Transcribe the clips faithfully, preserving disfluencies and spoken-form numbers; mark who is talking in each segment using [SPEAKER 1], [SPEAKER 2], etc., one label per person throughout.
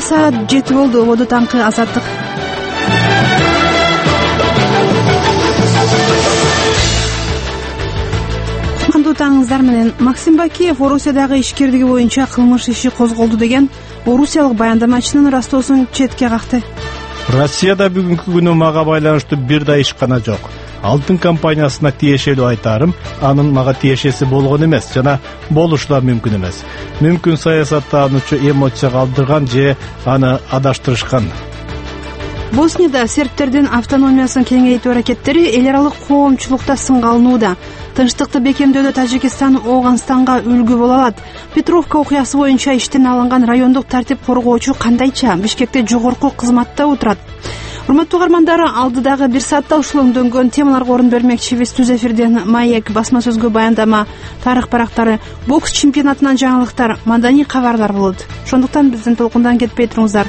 [SPEAKER 1] саат жети болду. Ободо таңкы Азаттык. Кутмандуу таңыңыздар менен. Максим Бакиев Орусиядагы ишкердиги боюнча кылмыш иши козголду деген орусиялык баяндамачынын растоосун четке какты.
[SPEAKER 2] Россияда бүгүнкү күнү мага байланыштуу бир да иш гана жок. Алтын компаниясына тиешелүү айтарым, анын мага тиешеси болгон эмес жана болушу да мүмкүн эмес. Мүмкүн саясаттануучу эмоцияга алдырган же аны адаштырышкан.
[SPEAKER 1] Боснияда сербтердин автономиясын кеңейтүү аракеттери эл аралык коомчулукта сынга алынууда. Тынчтыкты бекемдөдө Тажикстан Ооганстанга үлгү боло алат. Петровка окуясы боюнча иштен алынган райондук тартип коргоочу кандайча Бишкекте жогорку кызматта отурат? Урматтуу угармандар, алдыдагы бир саатта ушул өңдөнгөн темаларга орун бермекчибиз. Түз эфирден маек, басма сөзгө баяндама, тарых барактары, бокс чемпионатынан жаңылыктар, маданий кабарлар болот. Ошондуктан биздин толкундан кетпей туруңуздар.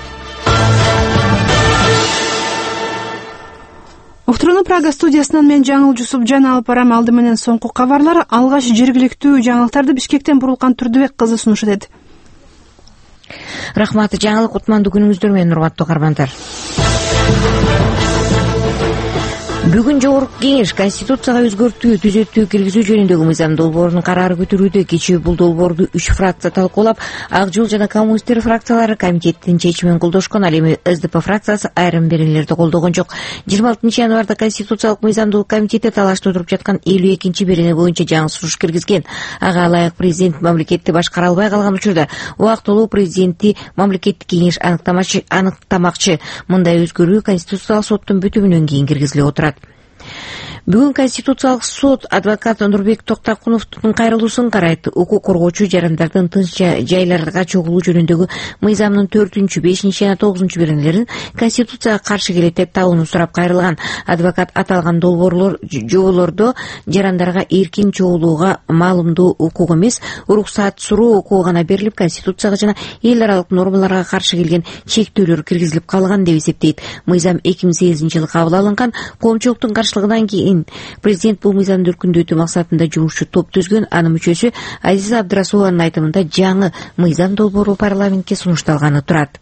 [SPEAKER 1] Уктурууну Прага студиясынан мен Жаңыл Жусупжан алып барам. Алды менен соңку кабарлар. Алгач жергиликтүү жаңылыктарды Бишкектен Бурулкан Турдубек кызы сунушат эт.
[SPEAKER 3] Рахмат, жаңылык кутмандуу күнүңүздөр менен урматтуу угармандар. Бүгүн Жогорку Кеңеш Конституцияга өзгөртүү түзөтүү киргизүү жөнүндөгү мыйзам долбоорунун карары көтөрүүдө. Кечээ бул долбоорду үч фракция талкуулап, Ак жол жана Коммунисттер фракциялары комитеттин чечимин колдошкон. Ал эми Эс Дэ Пэ фракциясы айрым беренелерди колдогон жок. жыйырма алтынчы январда Конституциялык мыйзамдуулук комитети талашта отуруп жаткан элүү экинчи берене боюнча жаңы сунуш киргизген. Ага ылайык президент мамлекетти башкара албай калган учурда убактылуу президентти мамлекеттик кеңеш аныктамакчы аныктамакчы. Мындай өзгөрүү Конституциялык соттун бүтүмүнөн кийин киргизилип отурат. Бүгүн Конституциялык сот адвокат Нурбек Токтокуновдун кайрылуусун карайт. Укук коргоочу жарандардын тынч жайларга чогулуу жөнүндөгү мыйзамдын төртүнчү, бешинчи жана тогузунчу беренелерин Конституцияга каршы келет деп табууну сурап кайрылган. Адвокат аталган долбоорлор жоболордо жарандарга эркин чогулууга маалымдоо укугу эмес, уруксаат суроо укугу гана берилип, Конституцияга жана эл аралык нормаларга каршы келген чектөөлөр киргизилип калган деп эсептейт. Мыйзам эки миң сегизинчи жылы кабыл алынган. Коомчулуктун каршылыгынан кийин президент бул мыйзамды өркүндөтүү максатында жумушчу топ түзгөн. Анын мүчөсү Азиза Абдрасулованын айтымында жаңы мыйзам долбоору парламентке сунушталганы турат.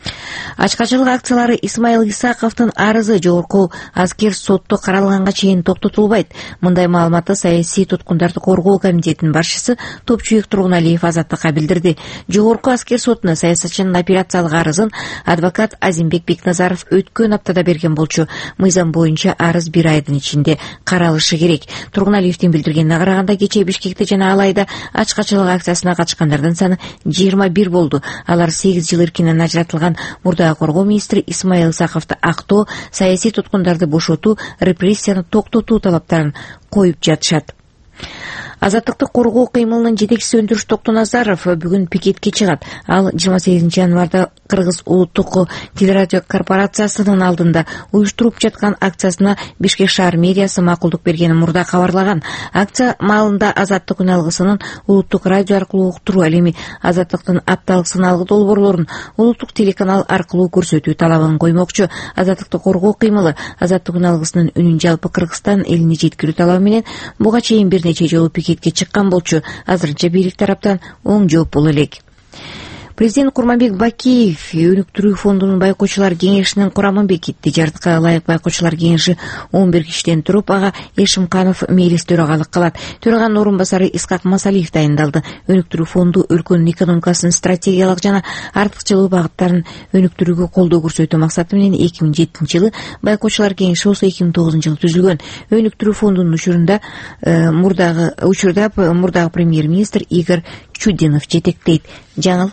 [SPEAKER 3] Ачкачылык акциялары Исмаил Исаковдун арызы жогорку аскер сотто каралганга чейин токтотулбайт. Мындай маалыматты саясий туткундарды коргоо комитетинин башчысы Топчубек Тургуналиев Азаттыкка билдирди. Жогорку аскер сотуна саясатчынын операциялык арызын адвокат Азимбек Бекназаров өткөн аптада берген болчу. Мыйзам боюнча арыз бир айдын ичинде каралышы керек. Тургуналиевдин билдиргенине караганда, кечээ Бишкекте жана Алайда ачкачылык акциясына катышкандардын саны жыйырма бир болду. Алар сегиз жыл эркинен ажыратылган. Мурдагы коргоо министри Исмаил Исаковду актоо, саясий туткундарды бошотуу, репрессияны токтотуу талаптарын коюп жатышат. Азаттыкты коргоо кыймылынын жетекчиси Өндүрүш Токтоназаров бүгүн пикетке чыгат. Ал жыйырма сегизинчи январда Кыргыз улуттук телерадио корпорациясынын алдында уюштуруп жаткан акциясына Бишкек шаар мэриясы макулдук бергенин мурда кабарлаган. Акция маалында Азаттык күн алгысынын улуттук радио аркылуу уктуруу, ал эми Азаттыктын апталык сыналгы долбоорлорун улуттук телеканал аркылуу көрсөтүү талабын коймокчу. Азаттыкты коргоо кыймылы Азаттык күн алгысынын үнүн жалпы Кыргызстан элине жеткирүү талабы менен буга чейин бир нече жолу пикетке чыккан болчу. Азырынча бийлик тараптан оң жооп боло элек. Президент Курманбек Бакиев өнүктүрүү фондунун байкоочулар кеңешинин курамын бекитти. Жартыкка ылайык байкоочулар кеңеши он бир кишиден туруп, ага Эшимканов мээлес төрагалык кылат. Төраганын орун басары Исхак Масалиев дайындалды. Өнүктүрүү фонду өлкөнүн экономикасынын стратегиялык жана артыкчылык багыттарын өнүктүрүүгө колдоо көрсөтүү максаты менен эки миң жетинчи жылы байкоочулар кеңеши болсо эки миң тогузунчу жылы түзүлгөн. Өнүктүрүү фондунун учурунда мурдагы учурда мурдагы премьер-министр Игорь Чудинов жетектейт. Жаңыл.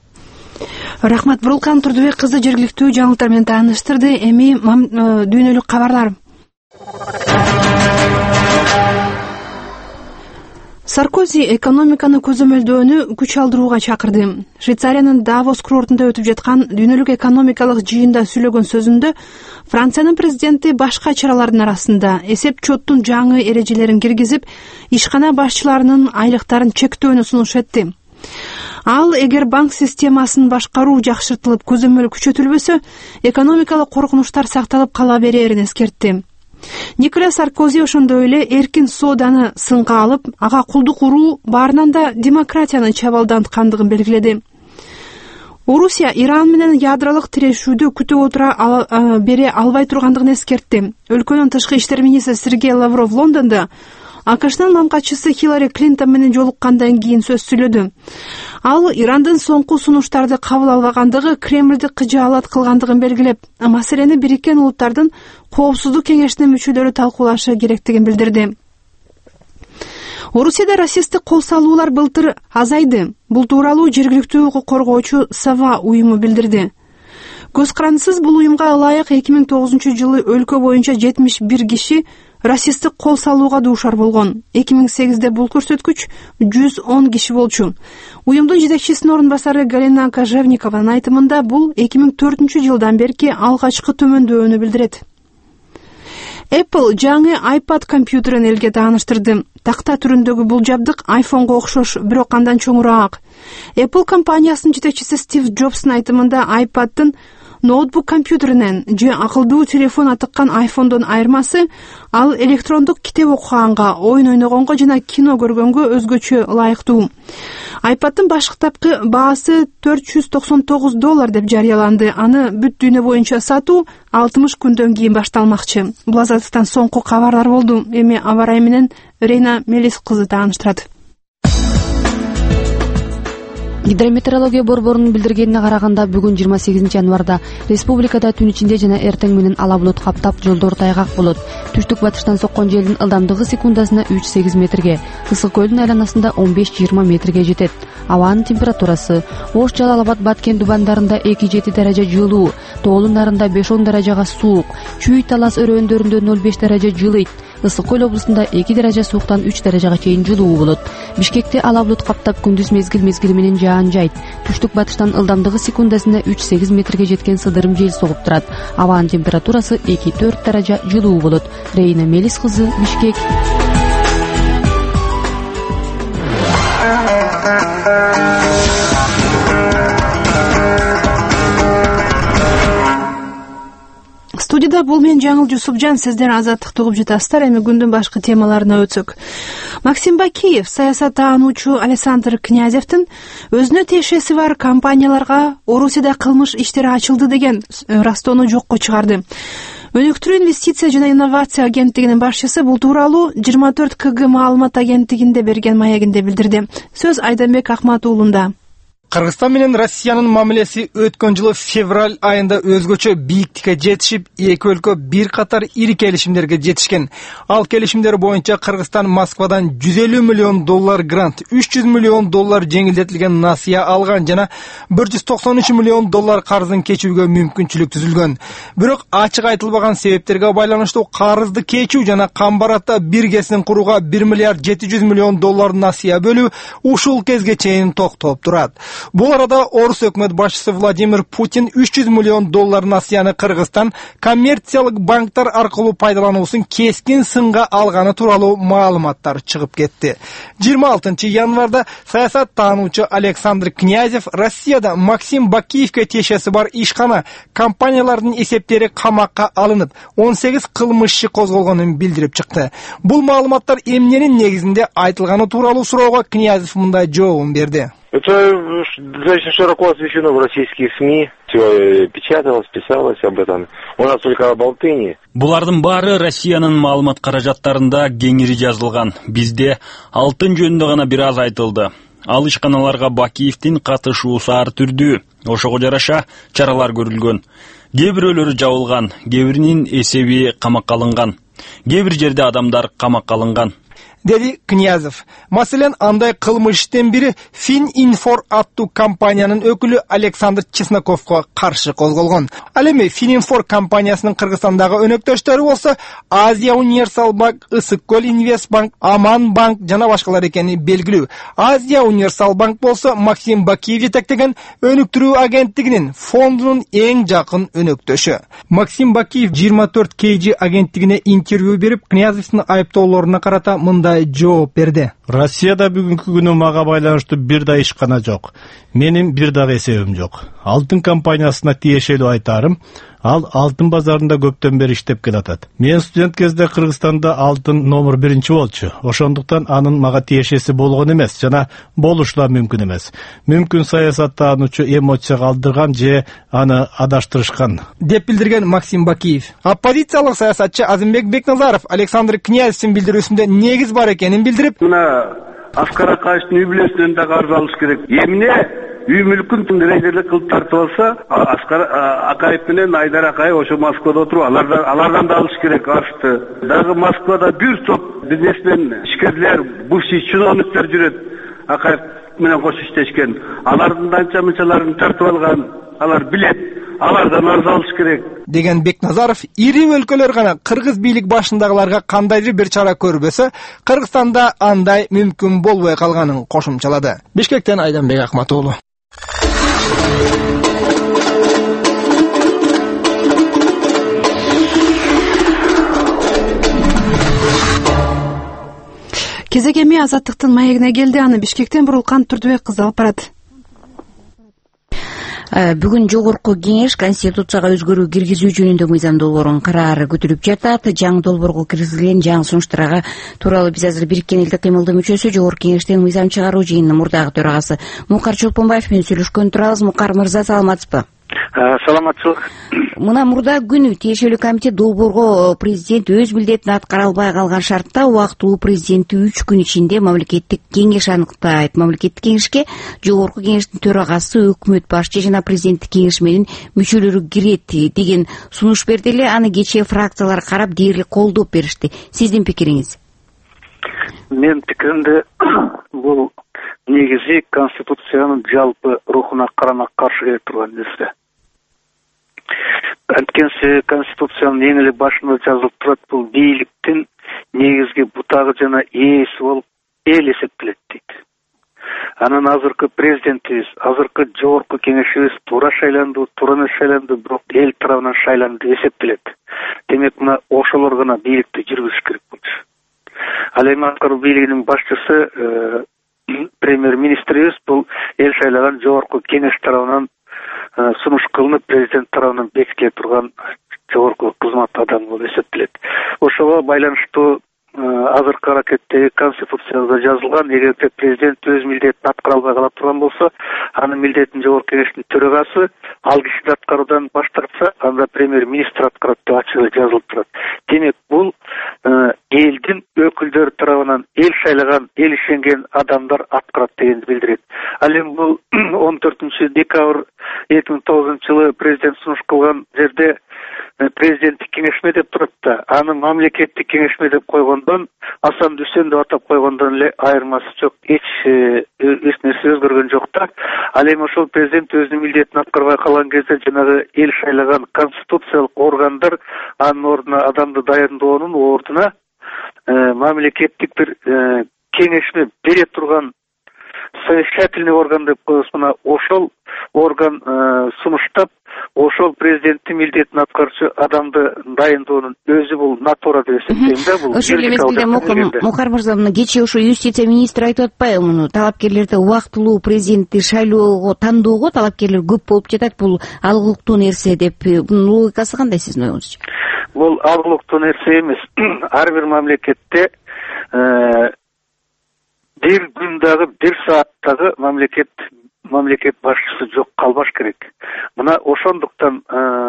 [SPEAKER 1] Рахмат. Бурулкан Турдубек кызы жергиликтүү жаңылыктар менен тааныштырды. Эми дүйнөлүк кабарлар. Саркози экономиканы көзөмөлдөөнү күч алдырууга чакырды. Швейцариянын Давос курортунда өтүп жаткан дүйнөлүк экономикалык жыйында сүйлөгөн сөзүндө Франциянын президенти башка чаралардын арасында эсеп чоттун жаңы эрежелерин киргизип, ишкана башчыларынын айлыктарын чектөөнү сунуш этти. Ал эгер банк системасын башкаруу жакшыртылып, көзөмөл күчөтүлбөсө, экономикалык коркунучтар сакталып кала берерин эскертти. Николя Саркози ошондой эле эркин сооданы сынга алып, ага кулдук уруу баарынан да демократияны чабалданткандыгын белгиледи. Орусия Иран менен ядролук тирешүүдү күтүп отура бере албай тургандыгын эскертти. Өлкөнүн тышкы иштер министри Сергей Лавров Лондондо АКШнын мамкатчысы Хиллари Клинтон менен жолуккандан кийин сөз сүйлөдү. Ал Ирандын соңку сунуштарды кабыл албагандыгы Кремлди кыжаалат кылгандыгын белгилеп, маселени Бириккен Улуттардын Коопсуздук кеңешинин мүчөлөрү талкуулашы керектигин билдирди. Орусияда расисттик кол салуулар былтыр азайды. Бул тууралуу жергиликтүү укук коргоочу Сава уюму билдирди. Көз карандысыз бул уюмга ылайык эки миң тогузунчу жылы өлкө боюнча жетимиш бир киши расисттик кол салууга дуушар болгон. эки миң сегизде бул көрсөткүч жүз он киши болчу. Уюмдун жетекчисинин орун басары Галина Кожевникованын айтымында бул эки миң төртүнчү жылдан берки алгачкы төмөндөөнү билдирет. Apple жаңы iPad компьютерин элге тааныштырды. Такта түрүндөгү бул жабдык iPhone'го окшош, бирок андан чоңураак. Apple компаниясынын жетекчиси Стив Джобстун айтымында iPad'дын ноутбук компьютеринен же акылдуу телефон атыккан iPhone'дон айырмасы ал электрондук китеп окуганга, оюн ойногонго жана кино көргөнгө өзгөчө ылайыктуу. iPad'дын баш китапкы баасы төрт жүз токсон тогуз доллар деп жарыяланды. Аны бүт дүйнө боюнча сатуу алтымыш күндөн кийин башталмакчы. Бул азаттыктан соңку кабарлар болду. Эми аба ырайы менен Рейна Мелис кызы тааныштырат.
[SPEAKER 4] Гидрометеорология борборунун билдиргенине караганда бүгүн жыйырма сегизинчи январда республикада түн ичинде жана эртең менен ала булут каптап, жолдор тайгак болот. Түштүк батыштан соккон желдин ылдамдыгы секундасына үч сегиз метрге, ысык көлдүн айланасында он беш жыйырма метрге жетет. Абанын температурасы: Ош, Жалал Абад, Баткен дубандарында эки жети даража жылуу, Тоолун нарында беш он даражага суук, Чүй, Талас өрөөндөрүндө ноль беш даража жылыйт. Ысык көл облусунда эки даража сууктан үч даражага чейин жылуу болот. Бишкекте ала булут каптап, күндүз мезгил мезгили менен жаан жайт. Түштүк батыштан ылдамдыгы секундасына үч сегиз метрге жеткен сыдырым жел согуп турат. Абанын температурасы эки төрт даража жылуу болот. Рейна Мелис кызы, Бишкек.
[SPEAKER 1] Студияда бул мен Жаңыл Жусупжан, сиздер азаттыкты угуп жатасыздар. Эми күндүн башкы темаларына өтсөк. Максим Бакиев саясат таануучу Александр Князевдин өзүнө тиешеси бар компанияларга Орусияда кылмыш иштери ачылды деген растоону жокко чыгарды. Өнүктүрүү инвестиция жана инновация агенттигинин башчысы бул тууралуу жыйырма төрт К Г маалымат агенттигинде берген маегинде билдирди. Сөз Айданбек Акмат уулунда.
[SPEAKER 5] Кыргызстан менен Россиянын мамилеси өткөн жылы февраль айында өзгөчө бийиктикке жетишип, эки өлкө бир катар ири келишимдерге жетишкен. Ал келишимдер боюнча Кыргызстан Москвадан жүз элүү миллион доллар грант, үч жүз миллион доллар жеңилдетилген насыя алган жана бир жүз токсон үч миллион доллар карызын кечүүгө мүмкүнчүлүк түзүлгөн. Бирок ачык айтылбаган себептерге байланыштуу карызды кечүү жана Камбаратта биргесин курууга бир миллиард жети жүз миллион доллар насыя бөлүү ушул кезге чейин токтоп турат. Бул арада Орус өкмөт башчысы Владимир Путин үч жүз миллион доллар насыяны Кыргызстан коммерциялык банктар аркылуу пайдалануусун кескин сынга алганы тууралуу маалыматтар чыгып кетти. жыйырма алтынчы январда саясат таануучу Александр Князев Россияда Максим Бакиевке тиешеси бар ишкана компаниялардын эсептери камакка алынып, он сегиз кылмыш иши козголгонун билдирип чыкты. Бул маалыматтар эмненин негизинде айтылганы тууралуу суроого Князев мындай жообун берди.
[SPEAKER 6] Это достаточно широко освещено в российских СМИ. Все печаталось, писалось об этом. У нас только об Алтыне.
[SPEAKER 7] Булардын баары Россиянын маалымат каражаттарында кеңири жазылган. Бизде алтын жөнүндө гана бир аз айтылды. Ал ишканаларга Бакиевдин катышуусу ар түрдүү. Ошого жараша чаралар көрүлгөн. Кээ бирөөлөрү жабылган, кээ биринин эсеби камакка алынган. Кээ бир жерде адамдар камакка алынган,
[SPEAKER 5] деди Князев. Маселен, андай кылмыш иштен бири Фининфор аттуу компаниянын өкүлү Александр Чесноковго каршы козголгон. Ал эми Фининфор компаниясынын Кыргызстандагы өнөктөштөрү болсо Азия Универсал банк, Ысык көл Инвестбанк, Аман банк жана башкалар экени белгилүү. Азия Универсал банк болсо Максим Бакиев жетектеген өнүктүрүү агенттигинин фондунун эң жакын өнөктөшү. Максим Бакиев жыйырма төрт К Ж агенттигине интервью берип, Князевдин айыптоолоруна карата мындай жооп берди.
[SPEAKER 2] Россияда бүгүнкү күнү мага байланыштуу бир да иш гана жок. Менин бир дагы эсебим жок. Алтын компаниясына тиешелүү айтарым, ал алтын базарында көптөн бери иштеп келатат. Мен студент кезде Кыргызстанда алтын номер биринчи болчу. Ошондуктан анын мага тиешеси болгон эмес жана болушу да мүмкүн эмес. Мүмкүн саясатта анучу эмоцияга алдырган же аны адаштырышкан,
[SPEAKER 5] деп билдирген Максим Бакиев. Оппозициялык саясатчы Азимбек Бекназаров Александр Князевдин билдирүүсүндө негиз бар экенин билдирип,
[SPEAKER 8] Аскар Акаевдин үй бүлөсүнөн да карыз алыш керек. Эмне үй мүлкүн рейдерлик кылып тартып алса, Аскар Акаев менен Айдар Акаев ошо Москвада отуруп, алардан алардан да алыш керек арызды. Дагы Москвада бир топ бизнесмен, ишкерлер, бывший чиновниктер жүрөт. Акаев менен кош иштешкен. Алардын анча мынчаларын тартып алган, алар билет. Алардан арыз алыш керек
[SPEAKER 5] деген Бекназаров ири өлкөлөр гана кыргыз бийлик башындагыларга кандайдыр бир чара көрбөсө, Кыргызстанда андай мүмкүн болбой калганын кошумчалады. Бишкектен Айданбек Акматуулу.
[SPEAKER 1] Кезек эми Азаттыктын маегине келди. Аны Бишкектен Бурулкан Турдубек кызы алып барат.
[SPEAKER 3] Бүгүн жогорку кеңеш Конституцияга өзгөрүү киргизүү жөнүндө мыйзам долбоорунун карары көтөрүлүп жатат. Жаңы долбоорго киргизилген жаңы сунуштарга тууралуу биз азыр Бириккен элдик кыймылдын мүчөсү, жогорку кеңештин мыйзам чыгаруу жыйынынын мурдагы төрагасы Мукар Чолпонбаев менен сүйлөшкөн турабыз. Мукар мырза, саламатсызбы?
[SPEAKER 9] Саламатчылык.
[SPEAKER 3] Мына мурда күнү тиешелүү комитет долбоорго президент өз милдетин аткара албай калган шартта убактылуу президентти үч күн ичинде мамлекеттик кеңеш аныктайт. Мамлекеттик кеңешке жогорку кеңештин төрагасы, өкмөт башчы жана президенттик кеңеш менен мүчөлөрү кирет деген сунуш берди эле. Аны кечээ фракциялар карап дээрлик колдоп беришти. Сиздин пикириңиз?
[SPEAKER 9] Мен пикиримде бул негизи Конституциянын жалпы рухуна карама каршы келип турган нерсе. Анткенси Конституциянын эң эле башында жазылып турат, бул бийликтин негизги бутагы жана ээси болуп эл эсептелет дейт. Анан азыркы президентибиз, азыркы жогорку кеңешибиз туура шайланды, туура эмес шайланды, бирок эл тарабынан шайланды деп эсептелет. Демек мына ошолор гана бийликти жүргүзүш керек болчу. Ал эми аткаруу бийлигинин башчысы премьер-министрибиз бул эл шайлаган жогорку кеңеш тарабынан сунуш кылынып, президент тарабынан бекитиле турган жогорку кызмат адамы болуп эсептелет. Ошого байланыштуу азыркы аракеттеги Конституцияда жазылган, эгерде президент өз милдетин аткара албай кала турган болсо, анын милдетин жогорку кеңештин төрагасы ал киши аткаруудан баш тартса, анда премьер-министр аткарат деп ачык эле жазылып турат. Демек бул элдин өкүлдөрү тарабынан эл шайлаган, эл ишенген адамдар аткарат дегенди билдирет. Ал эми бул он төртүнчү декабрь эки миң тогузунчу жылы президент сунуш кылган жерде президенттик кеңешме деп турат да, аны мамлекеттик кеңешме деп койгондон, Асан Дүсен деп атап койгондон эле айырмасы жок. Эч эч нерсе өзгөргөн жок да. Ал эми ошол президент өзүнүн милдетин аткарбай калган кезде жанагы эл шайлаган конституциялык органдар анын ордуна адамды дайындоонун ордуна мамлекеттик бир кеңешме бере турган совещательный орган деп коебуз. Мына ошол орган сунуштап, ошол президенттин милдетин аткаруучу адамды дайындоонун өзү бул натура деп эсептейм да. Бул
[SPEAKER 3] ошол эле мезгилде Мукар мырза, мына кечээ ошо юстиция министри айтып атпайбы, муну талапкерлерди убактылуу президентти шайлоого, тандоого талапкерлер көп болуп жатат, бул алгылыктуу нерсе деп. Бунун логикасы кандай сиздин оюңузча?
[SPEAKER 9] Бул алгылыктуу нерсе эмес. Ар бир мамлекетте бир күндагы, бир сааттагы мамлекет мамлекет башчысы жок калбаш керек. Мына ошондуктан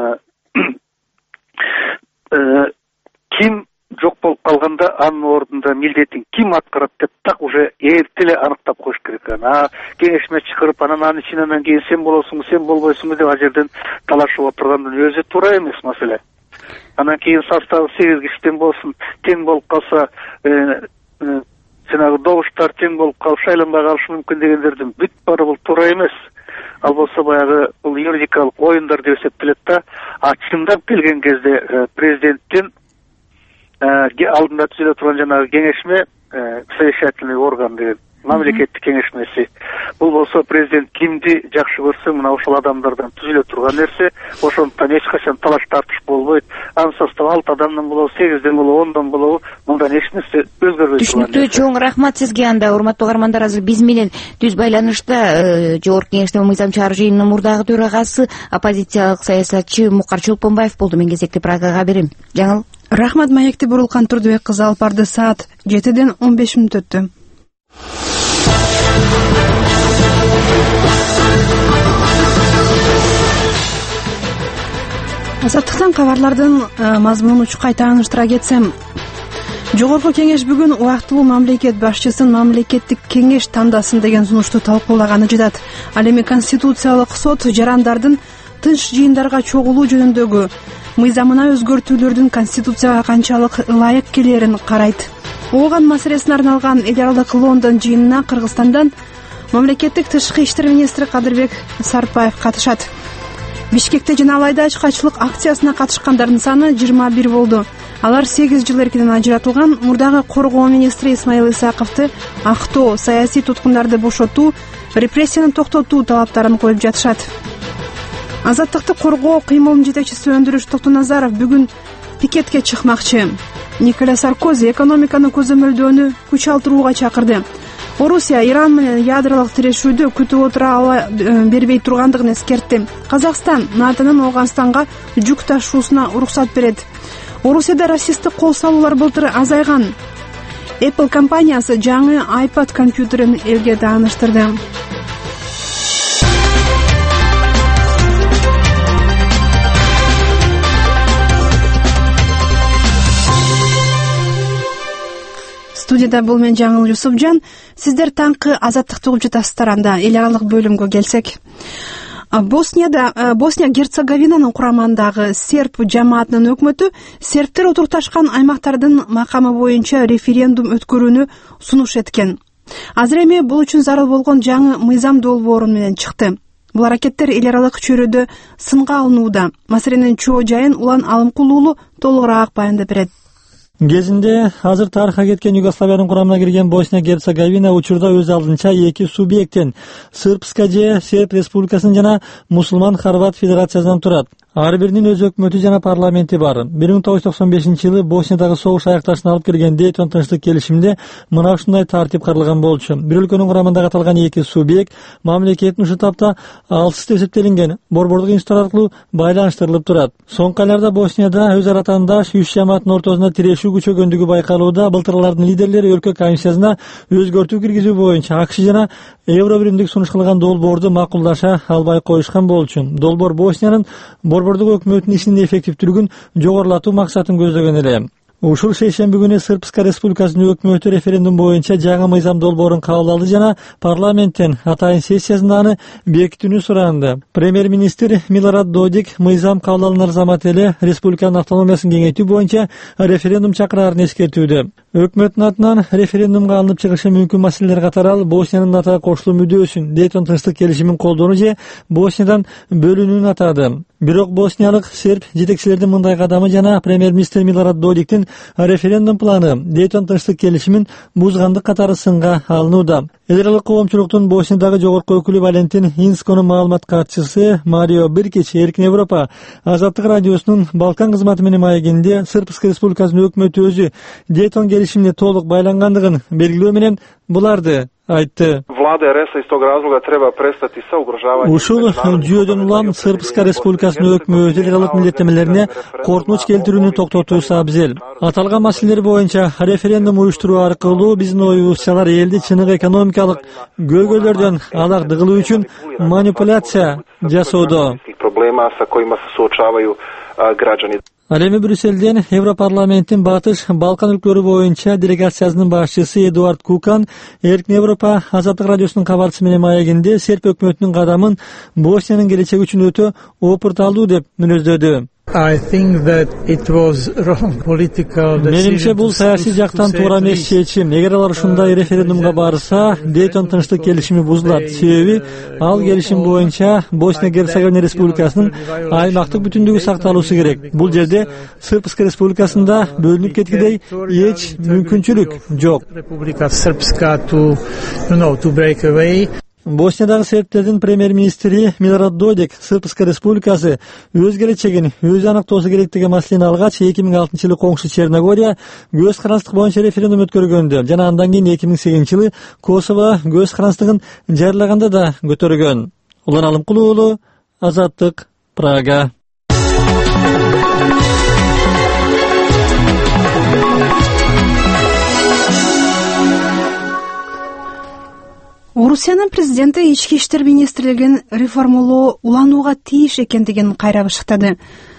[SPEAKER 9] ким жок болуп калганда анын ордунда милдетин ким аткарат деп так уже эрте эле аныктап коюш керек. Ана кеңешме чакырып, анан анын ичинен кийин сен болосуңбу, сен болбойсуңбу деп ал жерден талашып отургандын өзү туура эмес маселе. Анан кийин составы сегиз кишиден болсун, тең болуп калса, жанагы добуштар тең болуп калып шайланбай калышы мүмкүн дегендердин бүт баары бул туура эмес. Ал болсо баягы бул юридикалык оюндар деп эсептелет да. А чындап келген кезде президенттин алдында түзүлө турган жанагы кеңешме, совещательный орган деген мамлекеттик кеңешмеси. Бул болсо президент кимди жакшы көрсө, мына ошол адамдардан түзүлө турган нерсе. Ошондуктан эч качан талаш тартыш болбойт. Анын составы алты адамдан болобу, сегизден болобу, ондон болобу, мындай турган эч нерсе өзгөрбөй турган.
[SPEAKER 3] Түшүнүктүү, чоң рахмат сизге. Анда урматтуу угармандар, азыр биз менен түз байланышта Жогорку Кеңештин мыйзам чыгаруу жыйынынын мурдагы төрагасы, оппозициялык саясатчы Мукар Чолпонбаев болду. Мен кезекти Прагага берем. Жаңыл.
[SPEAKER 1] Рахмат. Маекти Бурулкан Турдубек кызы. Алып барды саат жетиден он беш мүнөт өттү. Азаттыктан кабарлардын мазмунун учкай тааныштыра кетсем, Жогорку Кеңеш бүгүн убактылуу мамлекет башчысын мамлекеттик кеңеш тандасын деген сунушту талкуулаганы жатат. Ал эми Конституциялык сот жарандардын тынч жыйындарга чогулуу жөнүндөгү мыйзамына өзгөртүүлөрдүн Конституцияга канчалык ылайык келерин карайт. Ооган маселесине арналган эл аралык Лондон жыйынына Кыргызстандан мамлекеттик тышкы иштер министри Кадырбек Сарпаев катышат. Бишкекте жана Алайда ачкачылык акциясына катышкандардын саны жыйырма бир болду. Алар сегиз жыл эркинен ажыратылган мурдагы коргоо министри Исмаил Исаковду актоо, саясий туткундарды бошотуу, репрессияны токтотуу талаптарын коюп жатышат. Азаттыкты коргоо кыймылынын жетекчиси Өндүрүш Токтоназаров бүгүн пикетке чыкмакчы. Николя Саркози экономиканы көзөмөлдөөнү күч алдырууга чакырды. Орусия Иран менен ядролук тирешүүдө күтүп отура бербей тургандыгын эскертти. Казакстан НАТОнун Ооганстанга жүк ташуусуна уруксат берет. Орусияда расисттик кол салуулар былтыр азайган. Apple компаниясы жаңы iPad компьютерин элге тааныштырды. Студияда бул мен Жаңыл Юсупжан. Сиздер таңкы азаттыкты угуп жатасыздар. Анда эл аралык бөлүмгө келсек, Боснияда Босния Герцеговинанын курамындагы серб жамаатынын өкмөтү сербтер отурташкан аймактардын макамы боюнча референдум өткөрүүнү сунуш эткен. Азыр эми бул үчүн зарыл болгон жаңы мыйзам долбоору менен чыкты. Бул аракеттер эл аралык чөйрөдө сынга алынууда. Маселенин чоо жайын Улан Алымкулуулу толугураак баяндап берет.
[SPEAKER 10] Кезинде азыр тарыхка кеткен Югославиянын курамына кирген Босния Герцеговина учурда өз алдынча эки субъекттен Сырбска же Серб Республикасынын жана Мусулман Хорват Федерациясынан турат. Ар биринин өз өкмөтү жана парламенти бар. бир миң тогуз жүз токсон бешинчи жылы Босниядагы согуш аякташына алып келген Дейтон тынчтык келишиминде мына ушундай тартип каралган болчу. Бир өлкөнүн курамындагы аталган эки субъект мамлекеттин ушул тапта алсыз деп эсептелинген борбордук институттар аркылуу байланыштырылып турат. Соңку айларда Боснияда өз ара тандаш үч жамааттын ортосунда тирешүү күчөгөндүгү байкалууда. Былтырлардын лидерлери өлкө комиссиясына өзгөртүү киргизүү боюнча АКШ жана Евро биримдик сунуш кылган долбоорду макулдаша албай коюшкан болчу. Долбоор Босниянын борбордук өкмөтүнүн ишинин эффективдүүлүгүн жогорулатуу максатын көздөгөн эле. Ушул шейшемби күнү Сырбска Республикасынын өкмөтү референдум боюнча жаңы мыйзам долбоорун кабыл алды жана парламенттен атайын сессиясында аны бекитүүнү суранды. Премьер-министр Милорад Додик мыйзам кабыл алынар замат эле республиканын автономиясын кеңейтүү боюнча референдум чакыраарын эскертүүдө. Өкмөттүн атынан референдумга алынып чыгышы мүмкүн маселелер катары Босниянын НАТОго кошулуу мүдөөсүн, Дейтон тынчтык келишимин колдонуу же Босниядан бөлүнүүнү атады. Бирок босниялык серб жетекчилердин мындай кадамы жана премьер-министр Милорад Додиктин референдум планы Дейтон тынчтык келишимин бузгандык катары сынга алынууда. Эл аралык коомчулуктун Босниядагы жогорку өкүлү Валентин Инсконун маалымат катчысы Марио Биркич Эркин Европа Азаттык радиосунун Балкан кызматы менен маегинде Сырбска Республикасынын өкмөтү өзү Дейтон келишимине толук байлангандыгын белгилөө менен буларды айтты. Ушул жүйөдөн улам Сырбска Республикасынын өкмөтү эл аралык милдеттемелерине коркунуч келтирүүнү токтотуусу абзел. Аталган маселелер боюнча референдум уюштуруу аркылуу биздин оюбузчалар элди чыныгы экономикалык көйгөйлөрдөн алак кылуу үчүн манипуляция жасоодо. Ал эми Брюсселден Европарламенттин Батыш Балкан өлкөлөрү боюнча делегациясынын башчысы Эдуард Кукан Эркин Европа Азаттык радиосунун кабарчысы менен маегинде серб өкмөтүнүн кадамын Босниянын келечеги үчүн өтө опурталдуу деп мүнөздөдү. Менимче бул саясий жактан туура эмес чечим. Эгер алар ушундай референдумга барса, Дейтон тынчтык келишими бузулат. Себеби ал келишим боюнча Босния Герцеговина Республикасынын аймактык бүтүндүгү сакталуусу керек. Бул жерде Сырбска Республикасында бөлүнүп кеткидей эч мүмкүнчүлүк жок. Босниядагы сербтердин премьер-министри Милорад Додик Српска республикасы өз келечегин өзү аныктоосу керек деген маселени алгач эки миң алтынчы жылы коңшу Черногория көз карандык боюнча референдум өткөргөндө жана андан кийин эки миң сегизинчи жылы Косово көз карандыгын жарыяганда да көтөргөн. Улан Алымкулуу уулу, Азаттык, Прага.
[SPEAKER 1] Орусиянын президенти ички иштер министрлигин реформалоо уланууга тийиш экендигин кайра бышыктады.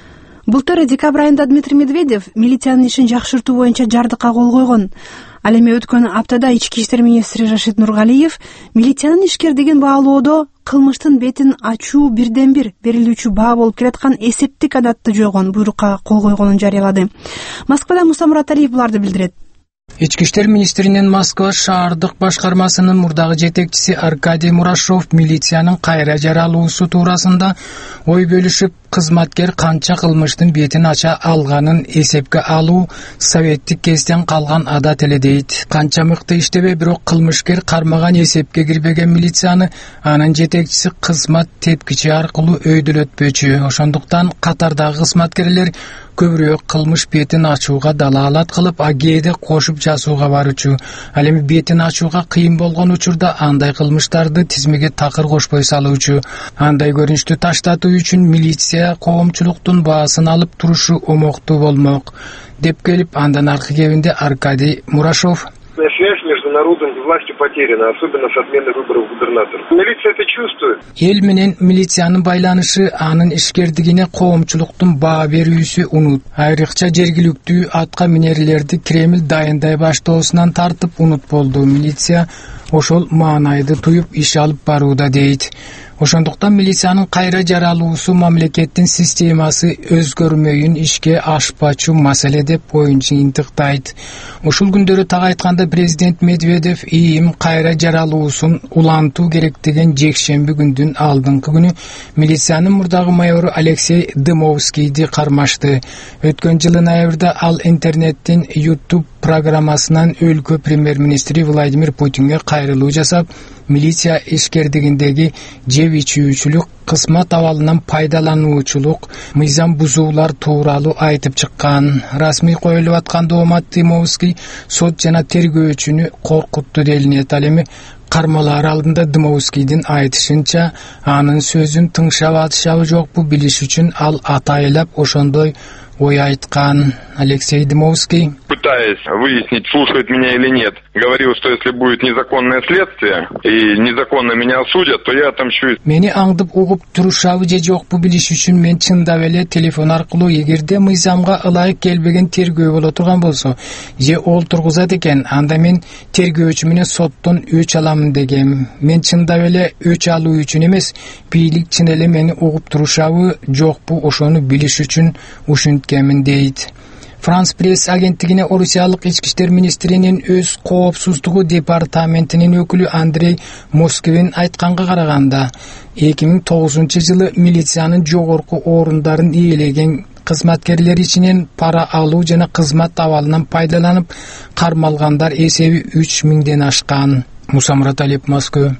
[SPEAKER 1] Былтыр декабрь айында Дмитрий Медведев милициянын ишин жакшыртуу боюнча жардыкка кол койгон. Ал эми өткөн аптада ички иштер министри Рашид Нургалиев милициянын ишкердигин баалоодо кылмыштын бетин ачуу бирден бир берилүүчү баа болуп келаткан эсептик адатты жойгон буйрукка кол койгонун жарыялады. Москвада Муса Мураталиев буларды билдирет.
[SPEAKER 11] Ички иштер министринин Москва шаардык башкармасынын мурдагы жетекчиси Аркадий Мурашов милициянын кайра жаралуусу туурасында ой бөлүшүп, кызматкер канча кылмыштын бетин ача алганын эсепке алуу советтик кезден калган адат эле дейт. Канча мыкты иштебей, бирок кылмышкер кармаган, эсепке кирбеген милицияны анын жетекчиси кызмат тепкичи аркылуу өйдөлөтпөчү. Ошондуктан катардагы кызматкерлер көбүрөөк кылмыш бетин ачууга далаалат кылып, агеде кошуп жасууга баруучу. Ал эми бетин ачууга кыйын болгон учурда андай кылмыштарды тизмеге такыр кошпой салуучу. Андай көрүнүштү таштатуу үчүн милиция коомчулуктун баасын алып турушу омоктуу болмок, деп келип, андан аркы кебинде Аркадий Мурашов:
[SPEAKER 6] связь между народом и властью потеряна, особенно с отменой выборов губернатора. Милиция это чувствует.
[SPEAKER 11] Эл менен милициянын байланышы, анын ишкердигине коомчулуктун баа берүүсү унут. Айрыкча жергиликтүү атка минерлерди Кремль дайындай баштоосунан тартып унут болду. Милиция ошол маанайды туюп иш алып барууда дейт. Ошондуктан милициянын кайра жаралуусу мамлекеттин системасы өзгөрмөйүн ишке ашпачу маселе деп боюнча интиктайт. Ушул күндөрү так айтканда президент Медведев ийим кайра жаралуусун улантуу керек деген жекшемби күндүн алдыңкы күнү милициянын мурдагы майору Алексей Дымовскийди кармашты. Өткөн жылы ноябрда ал интернеттин YouTube программасынан өлкө премьер-министри Владимир Путинге кайрылуу жасап, милиция ишкердигиндеги жеп ичүүчүлүк, кызмат абалынан пайдалануучулук, мыйзам бузуулар тууралуу айтып чыккан. Расмий коюлуп аткан доомат Дымовский сот жана тергөөчүнү коркутту делинет. Ал эми кармалар алдында Дымовскийдин айтышынча, анын сөзүн тыңшап атышабы жокпу билиш үчүн ал атайлап ошондой ой айткан. Алексей Дымовский,
[SPEAKER 6] пытаясь выяснить, слушает меня или нет, говорил, что если будет незаконное следствие и незаконно меня осудят, то я отомщу.
[SPEAKER 11] Мени аңдып угуп турушабы же жокпу билиш үчүн мен чындап эле телефон аркылуу, эгерде мыйзамга ылайык келбеген тергөө боло турган болсо, же ол тургузат экен, анда мен тергөөчү менен соттон өч аламын дегем. Мен чындап эле өч алуу үчүн эмес, бийлик чын эле мени угуп турушабы жокпу, ошону билиш үчүн ушинткемин дейт. Франс пресс агенттигине Орусиялык ички иштер министринин өз коопсуздугу департаментинин өкүлү Андрей Москвин айтканга караганда, эки миң тогузунчу жылы милициянын жогорку орундарын ээлеген кызматкерлер ичинен пара алуу жана кызмат абалынан пайдаланып кармалгандар эсеби үч миңден ашкан. Муса Мураталиев, Москва.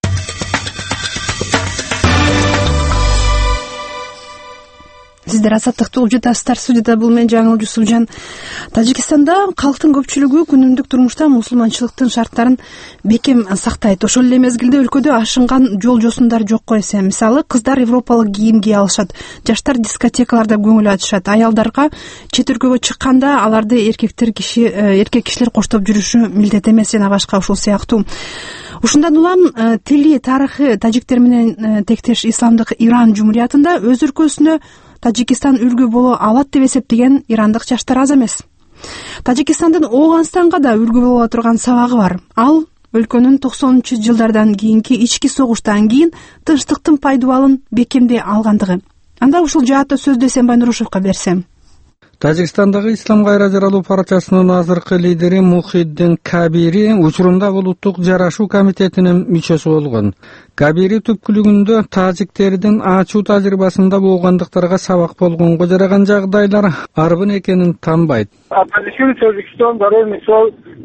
[SPEAKER 1] Сиздер азаттыкты угуп жатасыздар. Студияда бул мен Жаңыл Жусупжан. Тажикстанда калктын көпчүлүгү күнүмдүк турмушта мусулманчылыктын шарттарын бекем сактайт. Ошол эле мезгилде өлкөдө ашынган жол жосундар жокко эсе. Мисалы, кыздар европалык кийим кие алышат, жаштар дискотекаларда көңүл ачышат. Аялдарга чет өлкөгө чыкканда аларды эркектер киши эркек кишилер коштоп жүрүшү милдет эмес жана башка ушул сыяктуу. Ушундан улам тили, тарыхы тажиктер менен тектеш исламдык Иран жумуриятында өз өлкөсүнө Тажикстан үлгү боло алат деп эсептеген ирандык жаштар аз эмес. Тажикстандын Ооганстанга да үлгү боло турган сабагы бар. Ал өлкөнүн токсонунчу жылдардан кийинки ички согуштан кийин тынчтыктын пайдубалын бекемдей алгандыгы. Анда ушул жаатта сөздү Эсенбай Нурушевго берсем.
[SPEAKER 5] Тажикстандагы ислам кайра жаралуу партиясынын азыркы лидери Мухиддин Кабири учурунда улуттук жарашуу комитетинин мүчөсү болгон. Кабири түпкүлүгүндө тажиктердин ачуу тажрыйбасында болгондуктарга сабак болгонго жараган жагдайлар арбын экенин танбайт.
[SPEAKER 12] Оппозиционный Таджикистан, второй мисал,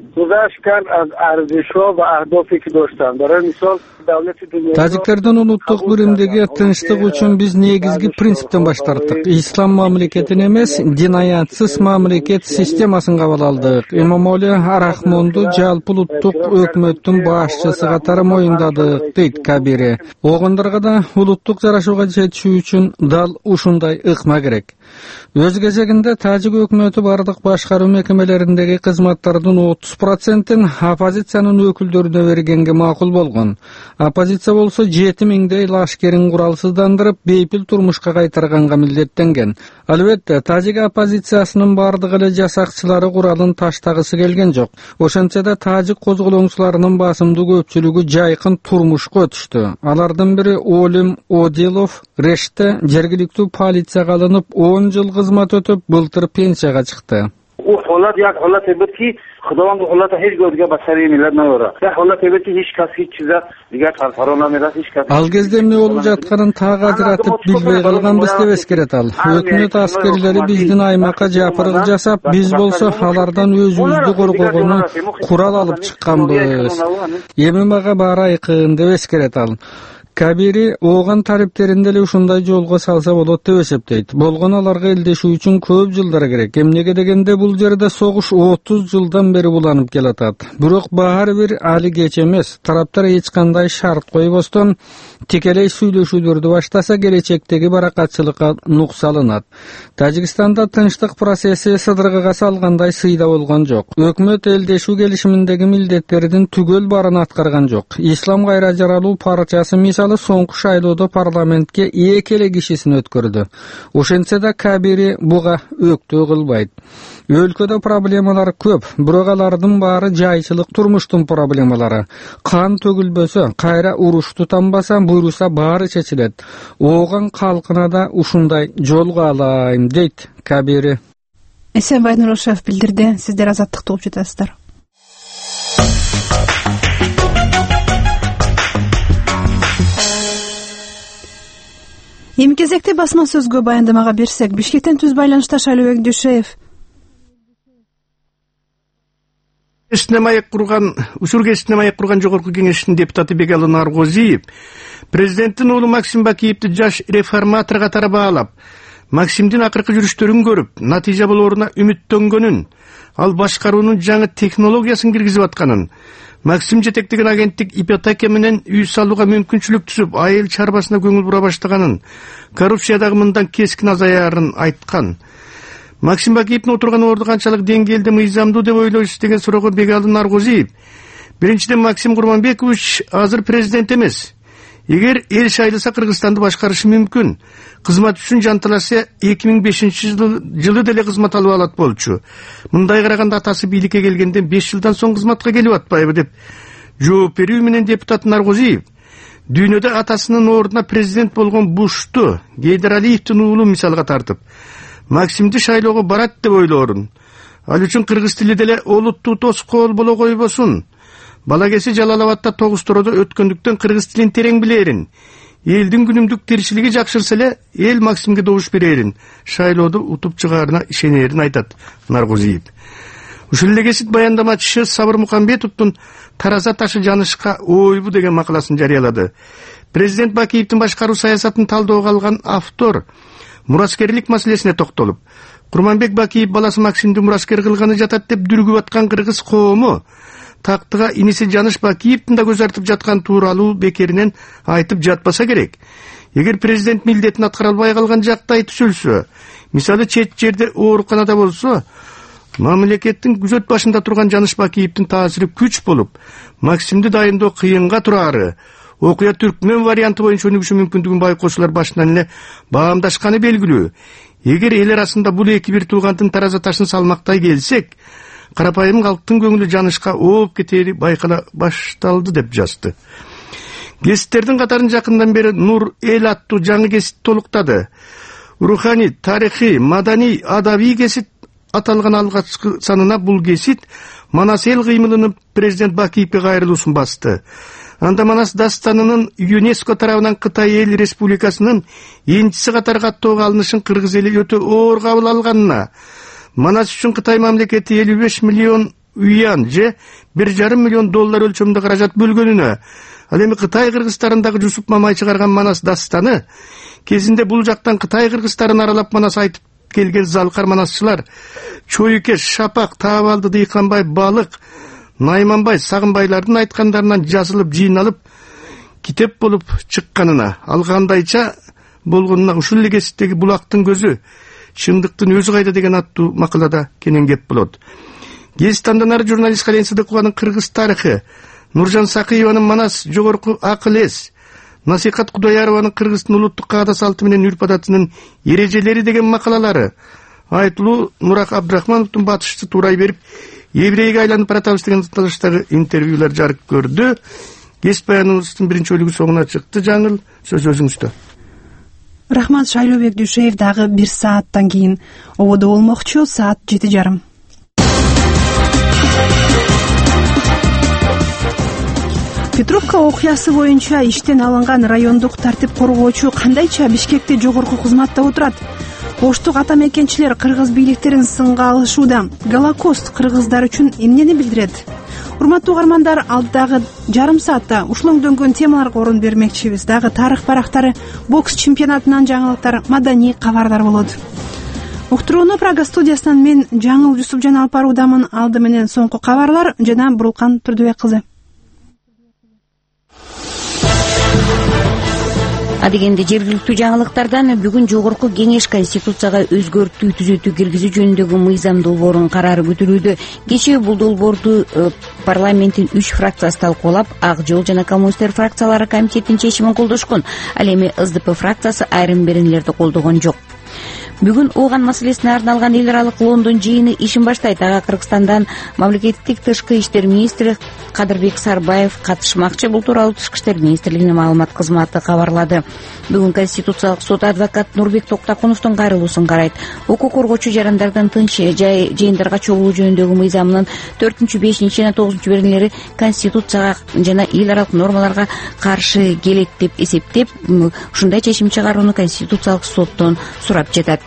[SPEAKER 12] тажиктердин улуттук биримдиги тынчтык үчүн биз негизги принциптен баш тарттык. Ислам мамлекетин эмес, динаятсыз мамлекет системасын кабыл алдык. Эмомали Рахмонду жалпы улуттук өкмөттүн башчысы катары моюндадык, дейт Кабири. Огондорго да улуттук жарашууга жетишүү үчүн дал ушундай ыкма керек. Өз кезегинде тажик өкмөтү бардык башкаруу мекемелериндеги кызматтардын отуз процентин оппозициянын өкүлдөрүнө бергенге макул болгон. Оппозиция болсо жети миңдей лашкерин куралсыздандырып, бейпил турмушка кайтарганга милдеттенген. Албетте, тажик оппозициясынын бардык эле жасакчылары куралын таштагысы келген жок. Ошентсе да тажик козголоңчуларынын басымдуу көпчүлүгү жайкын турмушка өтүштү. Алардын бири Олим Одилов Реште жергиликтүү полицияга алынып он жыл кызмат өтүп, былтыр пенсияга чыкты. Ал кезде эмне болуп жатканын так ажыратып билбей калганбыз деп эскерет ал. Өкмөт аскерлери биздин аймакка жапырык жасап, биз болсо алардан өзүбүздү коргогону курал алып чыкканбыз. Эми мага баары айкын деп эскерет ал. Кабири ооган тариптеринде эле ушундай жолго салса болот деп эсептейт. Болгон аларга элдешүү үчүн көп жылдар керек. Эмнеге дегенде бул жерде согуш отуз жылдан бери буланып келатат. Бирок баары бир али кеч эмес. Тараптар эч кандай шарт койбостон тикелей сүйлөшүүлөрдү баштаса, келечектеги баракатчылыкка нуксаланат. Тажикстанда тынчтык процесси сыдыргыга салгандай сыйда болгон жок. Өкмөт элдешүү келишиминдеги милдеттердин түгөл баарын аткарган жок. Ислам кайра жаралуу партиясы мисалы соңку шайлоодо парламентке эки эле кишисин өткөрдү. Ошентсе да Кабири буга өктөө кылбайт. Өлкөдө проблемалар көп, бирок алардын баары жайчылык турмуштун проблемалары. Кан төгүлбөсө, кайра уруш тутанбаса, буйруса баары чечилет. Ооган калкына да ушундай жол каалайм, дейт Кабири.
[SPEAKER 1] Эсенбай Нурушев билдирди. Сиздер Азаттыкты угуп жатасыздар. Эми кезекте басма сөзгө баяндамага берсек, Бишкектен түз байланышта Шайлообек Дүйшеев.
[SPEAKER 13] Кеңешине маек курган, учур кеңешине маек курган жогорку кеңештин депутаты Бегалы Наргозиев президенттин уулу Максим Бакиевди жаш реформатор катары баалап, Максимдин акыркы жүрүштөрүн көрүп, натыйжа болооруна үмүттөнгөнүн, ал башкаруунун жаңы технологиясын киргизип атканын, Максим жетектеген агенттик ипотека менен үй салууга мүмкүнчүлүк түзүп, айыл чарбасына көңүл бура баштаганын, коррупциядагы мындан кескин азаярын айткан. Максим Бакиевдин отурган орду канчалык деңгээлде мыйзамдуу деп ойлойсуз деген суроого Бегалы Наргозиев: биринчиден, Максим Курманбекович азыр президент эмес. Эгер эл шайласа, Кыргызстанды башкарышы мүмкүн. Кызмат үчүн жанталаса эки миң бешинчи жылы деле кызмат алып алат болчу. Мындай караганда атасы бийликке келгенден беш жылдан соң кызматка келип атпайбы деп жооп берүү менен депутат Наргозиев дүйнөдө атасынын ордуна президент болгон Бушту, Гейдар Алиевдин уулу мисалга тартып, Максимди шайлоого барат деп ойлоорун. Ал үчүн кыргыз тили деле олуттуу тоскоол боло койбосун. Балагеси Жалалабадда тогуз-тоодо өткөндүктөн кыргыз тилин терең билерин. Элдин күнүмдүк тирчилиги жакшырса эле, эл Максимге добуш берерин, шайлоодо утуп чыгаарына ишенерин айтат Наргозиев. Ушул эле кесип баяндамачысы Сабыр Мукамбетовдун тараза ташы жанышка ойбу деген макаласын жарыялады. Президент Бакиевдин башкаруу саясатын талоого алган автор мураскерлик маселесине токтолуп, Курманбек Бакиев баласы Максимди мураскер кылганы жатат деп дүргүп аткан кыргыз коому тактыга иниси Жаныш Бакиевдин да көз артып жаткан тууралуу бекеринен айтып жатпаса керек. Эгер президент милдетин аткара албай калган жактай түзүлсө, мисалы чет жерде ооруканада болсо, мамлекеттин күзөт башында турган Жаныш Бакиевдин таасири күч болуп, Максимди дайындоо кыйынга турары, окуя түркмен варианты боюнча өнүгүшү мүмкүндүгүн байкоочулар башынан эле баамдашканы белгилүү. Эгер эл арасында бул эки бир туугандын тараза ташын салмактай келсек, карапайым калктын көңүлү Жанышка ооп кетери байкала башталды деп жазды. Геситтердин катарын жакындан бери Нур эл аттуу жаңы гесит толуктады. Руханий, тарыхый, маданий, адабий гесит аталган алгачкы санына бул гесит Манас эл кыймылынын президент Бакиевге кайрылуусун басты. Анда Манас дастанынын ЮНЕСКО тарабынан Кытай эл республикасынын энчиси катары каттоого алынышын кыргыз эли өтө оор кабыл алганына, Манас үчүн Кытай мамлекети элүү беш миллион юань же бир жарым миллион доллар өлчөмдө каражат бөлгөнүнө, ал эми Кытай Кыргызстарындагы Жусуп Мамай чыгарган Манас дастаны кезинде бул жактан Кытай Кыргызстарын аралап Манас айтып келген залкар манасчылар Чоюкеш, Шапак, Таабалды, Дыйканбай, Балык, Найманбай, Сагынбайлардын айткандарынан жазылып жыйналып китеп болуп чыкканына, ал кандайча болгонуна ушул эле кесиптеги булактын көзү, чындыктын өзү кайда деген аттуу макалада кенен кеп болот. Гезиттандан ары журналист Хален Сыдыкованын Кыргыз тарыхы, Нуржан Сакыеванын Манас жогорку акыл эс, Насихат Кудайярованын Кыргыздын улуттук каада салты менен үрп адатынын эрежелери деген макалалары, айтылуу Нурак Абдрахмановдун батышчы туурай берип, еврейге айланып баратабыз деген талаштагы интервьюлар жарык көрдү. Кесип баяныбыздын биринчи бөлүгү соңуна чыкты. Жаңыл, сөз өзүңүздө.
[SPEAKER 1] Рахмат. Шайлообек Дүйшеев дагы бир сааттан кийин ободо болмокчу, саат жети жарым. Петровка окуясы боюнча иштен алынган райондук тартип коргоочу кандайча Бишкекте жогорку кызматта отурат? Оштук ата мекенчилер кыргыз бийликтерин сынга алышууда. Голокост кыргыздар үчүн эмнени билдирет? Урматтуу угармандар, алдагы жарым саатта ушул өңдөнгөн темаларга орун бермекчибиз. Дагы тарых барактары, бокс чемпионатынан жаңылыктар, маданий кабардар болот. Уктурууну Прага студиясынан мен Жаңыл Жусупжан алып баруудамын. Алды менен соңку кабарлар жана Бурулкан Турдубек кызы.
[SPEAKER 3] Адегенде жергиликтүү жаңылыктардан бүгүн жогорку кеңеш Конституцияга өзгөртүү түзөтүү киргизүү жөнүндөгү мыйзам долбоорунун карары күтүлүүдө. Кечээ бул долбоорду парламенттин үч фракциясы талкуулап, Ак жол жана Коммунисттер фракциялары комитеттин чечимин колдошкон. Ал эми СДП фракциясы айрым беренелерди колдогон жок. Бүгүн ооган маселесине арналган эл аралык Лондон жыйыны ишин баштайт. Ага Кыргызстандан мамлекеттик тышкы иштер министри Кадырбек Сарбаев катышмакчы. Бул тууралуу Тышкы иштер министрлигинин маалымат кызматы кабарлады. Бүгүн Конституциялык сот адвокат Нурбек Токтакуновдун кайрылуусун карайт. Укук коргоочу жарандардын тынч жыйындарга чогулуу жөнүндөгү мыйзамынын төртүнчү, бешинчи жана тогузунчу беренелери Конституцияга жана эл аралык нормаларга каршы келет деп эсептеп, ушундай чечим чыгарууну Конституциялык соттон сурап жатат.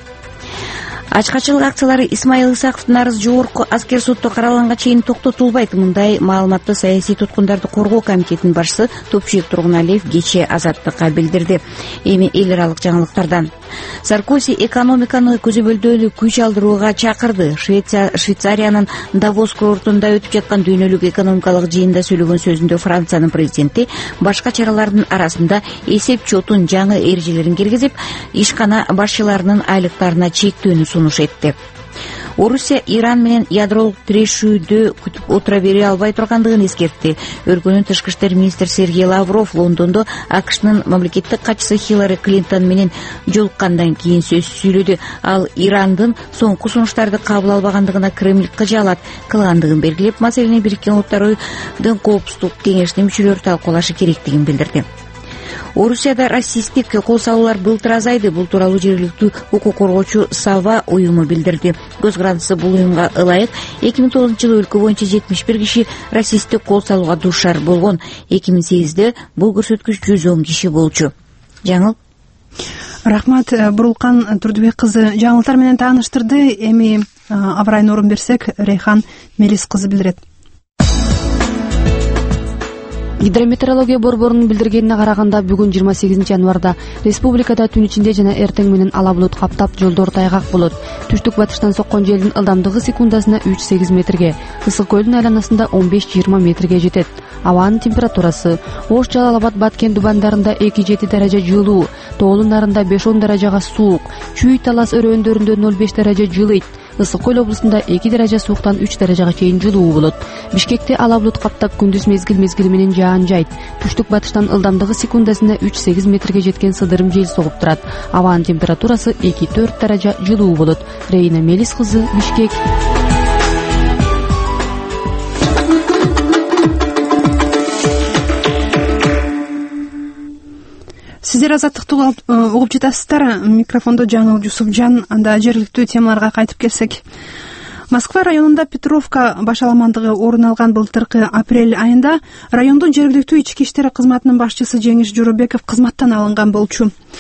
[SPEAKER 3] Ачкачылык акциялары Исмаил Исаковдун арызы жогорку аскер сотто каралганга чейин токтотулбайт. Мындай маалыматты саясий туткундарды коргоо комитетинин башчысы Топчиев Тургуналиев кечээ Азаттыкка билдирди. Эми эл аралык жаңылыктардан. Саркози экономиканы көзөмөлдөөнү күч алдырууга чакырды. Швеция Швейцариянын Давос курортунда өтүп жаткан дүйнөлүк экономикалык жыйында сүйлөгөн сөзүндө Франциянын президенти башка чаралардын арасында эсеп чотун жаңы эрежелерин киргизип, ишкана башчыларынын айлыктарына чектөөнү сунуш этти. Орусия Иран менен ядролук тирешүүдө күтүп отура бере албай тургандыгын эскертти. Өлкөнүн тышкы иштер министри Сергей Лавров Лондондо АКШнын мамлекеттик катчысы Хиллари Клинтон менен жолуккандан кийин сөз сүйлөдү. Ал Ирандын соңку сунуштарды кабыл албагандыгына Кремль кыжаалат кылгандыгын белгилеп, маселени Бириккен Улуттардын Коопсуздук кеңешинин мүчөлөрү талкуулашы керектигин билдирди. Орусияда расисттик кол салуулар былтыр азайды. Бул тууралуу жергиликтүү укук коргоочу Сава уюму билдирди. Көз карандысы бул уюмга ылайык эки миң тогузунчу жылы өлкө боюнча жетимиш бир киши расисттик кол салууга дуушар болгон. эки миң сегизде бул көрсөткүч жүз он киши болчу. Жаңыл.
[SPEAKER 1] Рахмат. Бурулкан Турдубек кызы жаңылыктар менен тааныштырды. Эми абрайына орун берсек, Рейхан Мелис кызы билдирет.
[SPEAKER 4] Гидрометеорология борборунун билдиргенине караганда бүгүн жыйырма сегизинчи январда республикада түн ичинде жана эртең менен ала булут каптап, жолдор тайгак болот. Түштүк батыштан соккон желдин ылдамдыгы секундасына үч сегиз метрге, ысык көлдүн айланасында он беш жыйырма метрге жетет. Абанын температурасы: Ош, Жалал Абад, Баткен дубандарында эки жети даража жылуу, Тоолун нарында беш он даражага суук, Чүй, Талас өрөөндөрүндө ноль беш даража жылыйт. Ысык көл облусунда эки даража сууктан үч даражага чейин жылуу болот. Бишкекте ала булут каптап, күндүз мезгил мезгили менен жаан жайт. Түштүк батыштан ылдамдыгы секундасына үч сегиз метрге жеткен сыдырым жел согуп турат. Абанын температурасы эки төрт даража жылуу болот. Рейна Мелис кызы, Бишкек.
[SPEAKER 1] Сиздер Азаттыкты угуп жатасыздар. Микрофондо Жаңыл Жусупжан. Анда жергиликтүү темаларга кайтып келсек, Москва районунда Петровка башаламандыгы орун алган былтыркы апрель айында райондун жергиликтүү ички иштер кызматынын башчысы Жеңиш Жоробеков кызматтан алынган болчу.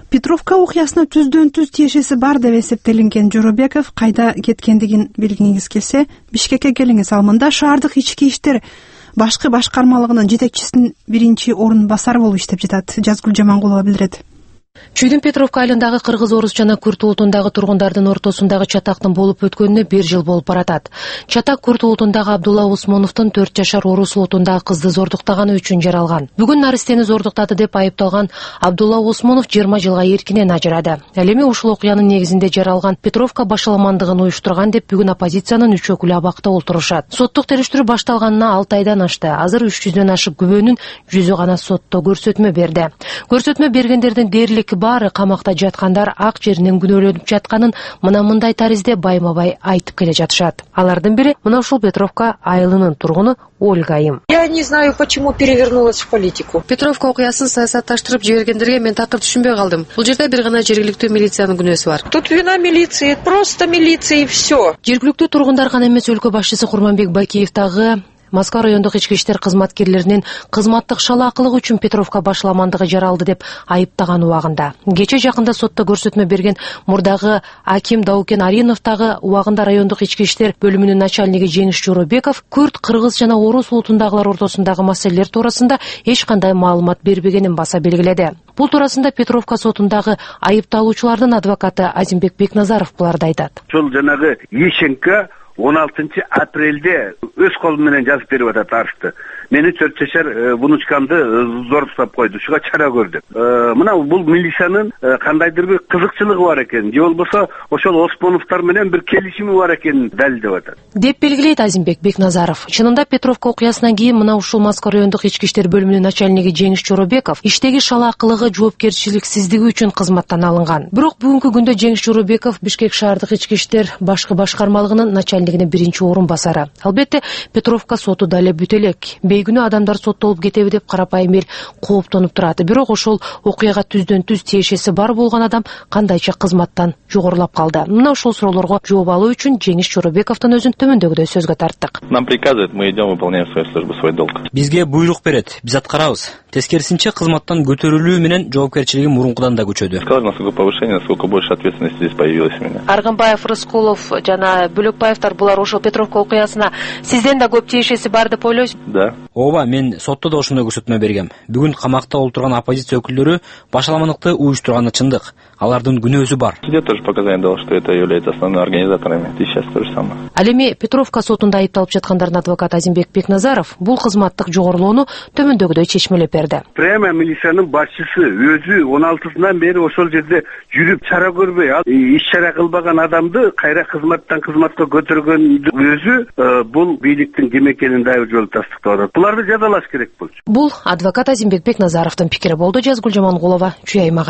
[SPEAKER 1] Петровка окуясына түздөн түз тиешеси бар деп эсептелинген Жоробеков кайда кеткендигин билгиңиз келсе, Бишкекке келиңиз. Ал мында шаардык ички иштер башкы башкармалыгынын жетекчисинин биринчи орун басары болуп иштеп жатат. Жазгүл Жамангулова билдирет.
[SPEAKER 14] Чүйдүн Петровка айылындагы кыргыз, орус жана күрт улутундагы тургундардын ортосундагы чатактын болуп өткөнүнө бир жыл болуп баратат. Чатак күрт улутундагы Абдулла Усмоновдун төрт жашар орус улутундагы кызды зордуктаганы үчүн жаралган. Бүгүн наристени зордуктады деп айыпталган Абдулла Усмонов жыйырма жылга эркинен ажырады. Ал эми ушул окуянын негизинде жаралган Петровка башаламандыгын уюштурган деп бүгүн оппозициянын үч өкүлү абакта олтурушат. Соттук териштирүү башталганына алты айдан ашты. Азыр үч жүздөн ашык күбөнүн жүзү гана сотто көрсөтмө берди. Көрсөтмө бергендердин дээрлик баары камакта жаткандар ак жеринен күнөөлөнүп жатканын мына мындай таризде байма-бай айтып келе жатышат. Алардын бири мына ушул Петровка айылынын тургуну Ольга Им.
[SPEAKER 15] Я не знаю, почему перевернулась в политику.
[SPEAKER 14] Петровка окуясын саясатташтырып жибергендерге мен такыр түшүнбөй калдым. Бул жерде бир гана жергиликтүү милициянын күнөөсү бар.
[SPEAKER 15] Тут вина милиции, просто милиция и все.
[SPEAKER 14] Жергиликтүү тургундар гана эмес, өлкө башчысы Курманбек Бакиев дагы Москва райондук ички иштер кызматкерлеринин кызматтык шалаакылыгы үчүн Петровка башаламандыгы жаралды деп айыптаган убагында. Кече жакында сотто көрсөтмө берген мурдагы аким Даукен Аринов дагы убагында райондук ички иштер бөлүмүнүн начальниги Жеңиш Жоробеков күрт, кыргыз жана орус улутундагылар ортосундагы маселелер туурасында эч кандай маалымат бербегенин баса белгиледи. Бул туурасында Петровка сотундагы айыпталуучулардын адвокаты Азимбек Бекназаров буларды айтат.
[SPEAKER 8] Ошол жанагы Ишенко он алтынчы апрелде өз колу менен жазып берип атат арызды. Мени төрт жашар внучкамды зордуктап койду. Ушуга чара көрдүк. Мына бул милициянын кандайдыр бир кызыкчылыгы бар экен, же болбосо ошол Осмоновдор менен бир келишими бар экенин далилдеп атат.
[SPEAKER 14] Деп белгилейт Азимбек Бекназаров. Чынында Петровка окуясынан кийин мына ушул Москва райондук ички иштер бөлүмүнүн начальниги Жеңиш Жоробеков иштеги шалаакылыгы, жоопкерчиликсиздиги үчүн кызматтан алынган. Бирок бүгүнкү күндө Жеңиш Жоробеков Бишкек шаардык ички иштер башкы башкармалыгынын начальнигине биринчи орун басары. Албетте Петровка соту да эле бүт элек. Бейгүнөө адамдар соттолуп кетеби деп карапайым эл кооптонуп турат. Бирок ошол окуяга түздөн түз тиешеси бар болгон адам кандайча кызматтан жогорулап калды. Мына ушул суроолорго жооп алуу үчүн Жеңиш Жоробековдун өзүн төмөндөгүдөй сөзгө тарттык.
[SPEAKER 16] Нам приказывают, мы идем, выполняем свою службу, свой долг.
[SPEAKER 17] Бизге буйрук берет, биз аткарабыз. Тескерисинче кызматтан көтөрүлүү менен жоопкерчилигим мурункудан да күчөдү.
[SPEAKER 16] Сказали, насколько повышение, насколько больше ответственности здесь появилось у меня.
[SPEAKER 14] Аргынбаев, Рыскулов жана Бөлөкбаевдер булар ошол Петровка окуясына сизден да көп тиешеси бар деп ойлойсуз?
[SPEAKER 16] Да.
[SPEAKER 17] Ооба, мен сотто да ошондой көрсөтмө бергем. Бүгүн камакта олтурган оппозиция өкүлдөрү башаламандыкты уюштурганы чындык. Алардын күнөөсү бар.
[SPEAKER 16] Судья тоже показания дал, что это является основными организаторами. И сейчас то же самое.
[SPEAKER 14] Ал эми Петровка сотунда айыпталып жаткандардын адвокаты Азимбек Бекназаров бул кызматтык жогорулоону төмөндөгүдөй чечмелеп берди.
[SPEAKER 8] Прямо милициянын башчысы өзү он алтысынан бери ошол жерде жүрүп чара көрбөй, ал иш чара кылбаган адамды кайра кызматтан кызматка көтөргөн өзү бул бийликтин ким экенин дагы жол тастыктап атат. Буларды жазалаш керек болчу.
[SPEAKER 14] Бул адвокат Азимбек Бекназаровдун пикири болду. Жазгүл Жамангулова, Чүй аймагы.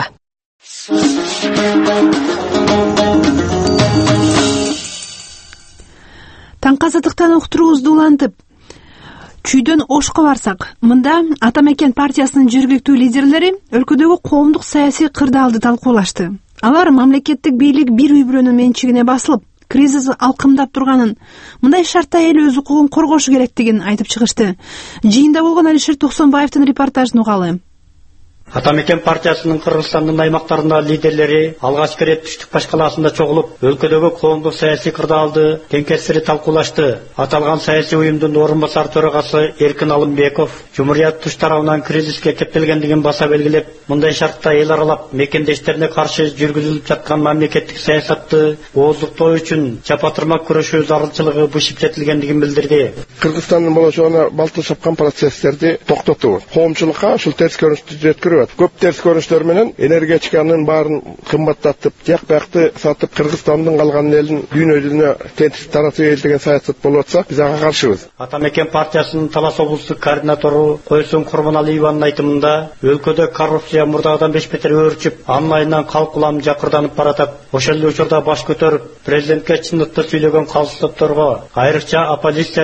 [SPEAKER 1] Таң азаттыктан уктуруубузду улантып Чүйдөн Ошко барсак, мында Ата Мекен партиясынын жергиликтүү лидерлери өлкөдөгү коомдук саясий кырдаалды талкуулашты. Алар мамлекеттик бийлик бир үй бүлөнүн менчигине басылып, кризис алкымдап турганын, мындай шартта эл өз укугун коргошу керектигин айтып чыгышты. Жыйында болгон Алишер Токсонбаевдин репортажын угалы.
[SPEAKER 18] Ата Мекен партиясынын Кыргызстандын аймактарындагы лидерлери алгачкы ирет Түштүк баш калаасында чогулуп, өлкөдөгү коомдук саясий кырдаалды теңкерсири талкуулашты. Аталган саясий уюмдун орун басар төрагасы Эркин Алымбеков Жумурият туш тарабынан кризиске кептелгендигин баса белгилеп, мындай шартта эл аралап мекендештерине каршы жүргүзүлүп жаткан мамлекеттик саясатты ооздуктоо үчүн чапатырмак күрөшүү зарылчылыгы бышып жетилгендигин билдирди.
[SPEAKER 19] Кыргызстандын болочогуна балты чапкан процесстерди токтотуу, коомчулукка ушул терс көрүнүштү жеткирүү. Көп терс көрүнүштөр менен энергетиканын баарын кымбаттатып, жак бакты сатып, Кыргызстандын калган элин дүйнө жүзүнө тентип таратып эл деген саясат болуп атса, биз ага каршыбыз.
[SPEAKER 18] Ата Мекен партиясынын Талас облустук координатору Койсун Курманалиеванын айтымында, өлкөдө коррупция мурдагыдан беш бетер өөрчүп, анын айынан калк улам жакырданып баратат. Ошол эле учурда баш көтөрүп, президентке чындыкты сүйлөгөн калыстыкторго, айрыкча оппозиция лидерлерин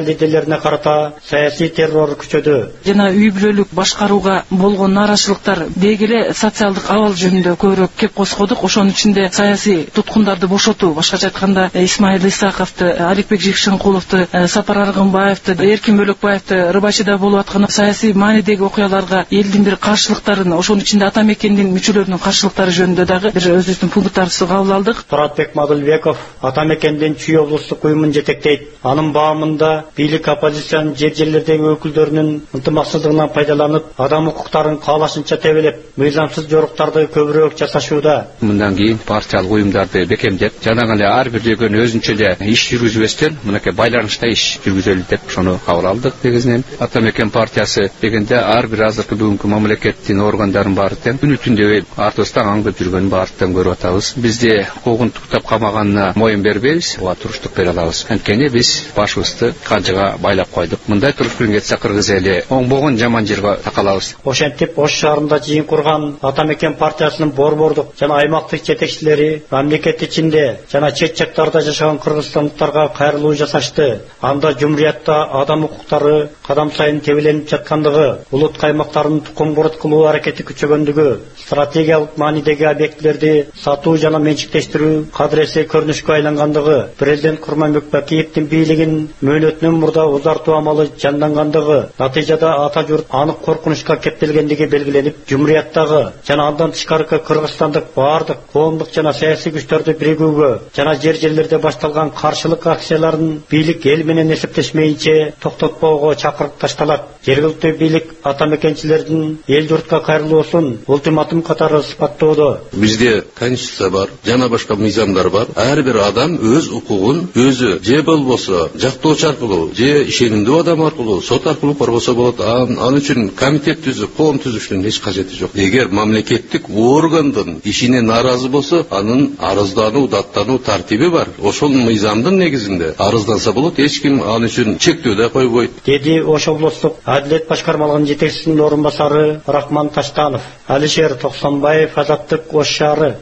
[SPEAKER 18] аракеттерине карата саясий террор күчөдү.
[SPEAKER 20] Жана үй бүлөлүк башкарууга болгон нараачылыктар деги эле социалдык абал жөнүндө көбүрөөк кеп коскодук. Ошонун ичинде саясий туткундарды бошотуу, башкача айтканда Исмаил Исаковду, Аликбек Жикшенкуловду, Сапар Аргынбаевди, Эркин Бөлөкбаевди рыбачыда болуп аткан саясий маанидеги окуяларга элдин бир каршылыктарын, ошонун ичинде ата мекендин мүчөлөрүнүн каршылыктары жөнүндө дагы бир өзүбүздүн пункттарыбызды кабыл алдык.
[SPEAKER 18] Туратбек Мадылбеков ата мекендин Чүй облустук уюмун жетектейт. Анын баамында бийлик оппозициянын жер жерлердеги өкүлдөрүнүн ынтымаксыздыгынан пайдаланып, адам укуктарын каалашынча тебелеп, мыйзамсыз жоруктарды көбүрөөк жасашууда.
[SPEAKER 21] Мындан кийин партиялык уюмдарды бекемдеп, жана эле ар бир жөгөн өзүнчө эле иш жүргүзбөстөн мынакей байланышта иш жүргүзөлү деп ошону кабыл алдык. Негизинен ата мекен партиясы дегенде ар бир азыркы бүгүнкү мамлекеттин органдарын баары тең күнү түндө артыбыздан аңдып жүргөнүн баардыктан көрүп атабыз. Бизде куугунтуктап камаганына моюн бербейбиз, ага туруштук бере алабыз. Анткени биз башыбызды канчага байлап койдук. Мындай туруш менен кетсе Кыргыз эли оңбогон жаман жерге такалабыз.
[SPEAKER 18] Ошентип Ош шаарында жыйын курган ата мекен партиясынын борбордук жана аймактык жетекчилери мамлекет ичинде жана чет жактарда жашаган кыргызстандыктарга кайрылуу жасашты. Анда жумуриятта адам укуктары кадам сайын тебеленип жаткандыгы, улут каймактарын тукум бурут кылуу аракети күчөгөндүгү, стратегиялык маанидеги объектилерди сатуу жана менчиктештирүү кадыресе көрүнүшкө айлангандыгы, президент Курманбек Бакиевдин бийлигин мөөнөтүнөн мурда узартуу амалы жандангандыгы, натыйжада ата журт анык коркунучка кептелгендиги белгиленип, жумурияттагы жана андан тышкаркы кыргызстандык баардык коомдук жана саясий күчтөрдү биригүүгө жана жер жерлерде башталган каршылык акцияларын бийлик эл менен эсептешмейинче токтотпоого чакырып ташталат. Жергиликтүү бийлик ата мекенчилердин эл журтка кайрылуусун ультиматум катары сыпаттоодо.
[SPEAKER 22] Бизде конституция бар, жана башка мыйзамдар бар. Ар бир адам өз укугун өзү же болбосо жактоочу аркылуу, же ишенимдүү адам аркылуу, сот аркылуу коргосо болот. Ал үчүн комитет түзүп, коом түзүштүн эч кажети жок. Эгер мамлекеттик органдын ишине нааразы болсо, анын арыздануу, даттануу тартиби бар. Ошол мыйзамдын негизинде арызданса болот, эч ким ал үчүн чектөө да койбойт.
[SPEAKER 18] Деди Ош облустук Адилет башкармалыгынын жетекчисинин орун басары Рахман Таштанов. Алишер Токсонбаев, Азаттык, Ош шаары.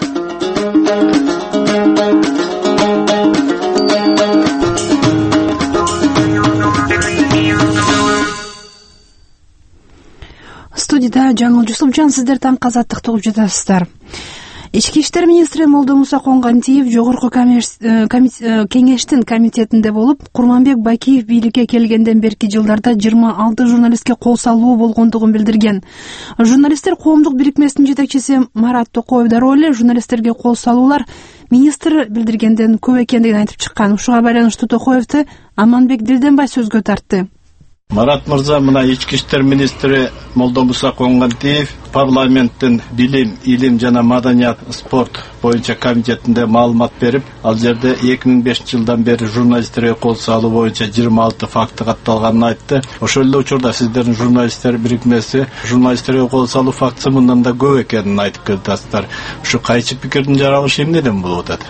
[SPEAKER 1] Студияда Жаңыл Жусупжан, сиздер таң азаттыкты угуп жатасыздар. Ички иштер министри Молдомуса Конгантиев жогорку кеңештин комитетинде болуп, Курманбек Бакиев бийликке келгенден берки жылдарда жыйырма алты журналистке кол салуу болгондугун билдирген. Журналисттер коомдук бирикмесинин жетекчиси Марат Токоев дароо эле журналисттерге кол салуулар министр билдиргенден көп экендигин айтып чыккан. Ушуга байланыштуу Токоевду Аманбек Дилденбай сөзгө тартты.
[SPEAKER 2] Марат мырза, мына ички иштер министри Молдомуса Конгантиев парламенттин билим, илим жана маданият, спорт боюнча комитетинде маалымат берип, ал жерде эки миң бешинчи жылдан бери журналисттерге кол салуу боюнча жыйырма алты факты катталганын айтты. Ошол эле учурда сиздердин журналисттер бирикмеси журналисттерге кол салуу фактысы мындан да көп экенин айтып келатсыздар. Ушу кайчы пикирдин жаралышы эмнеден болуп атат?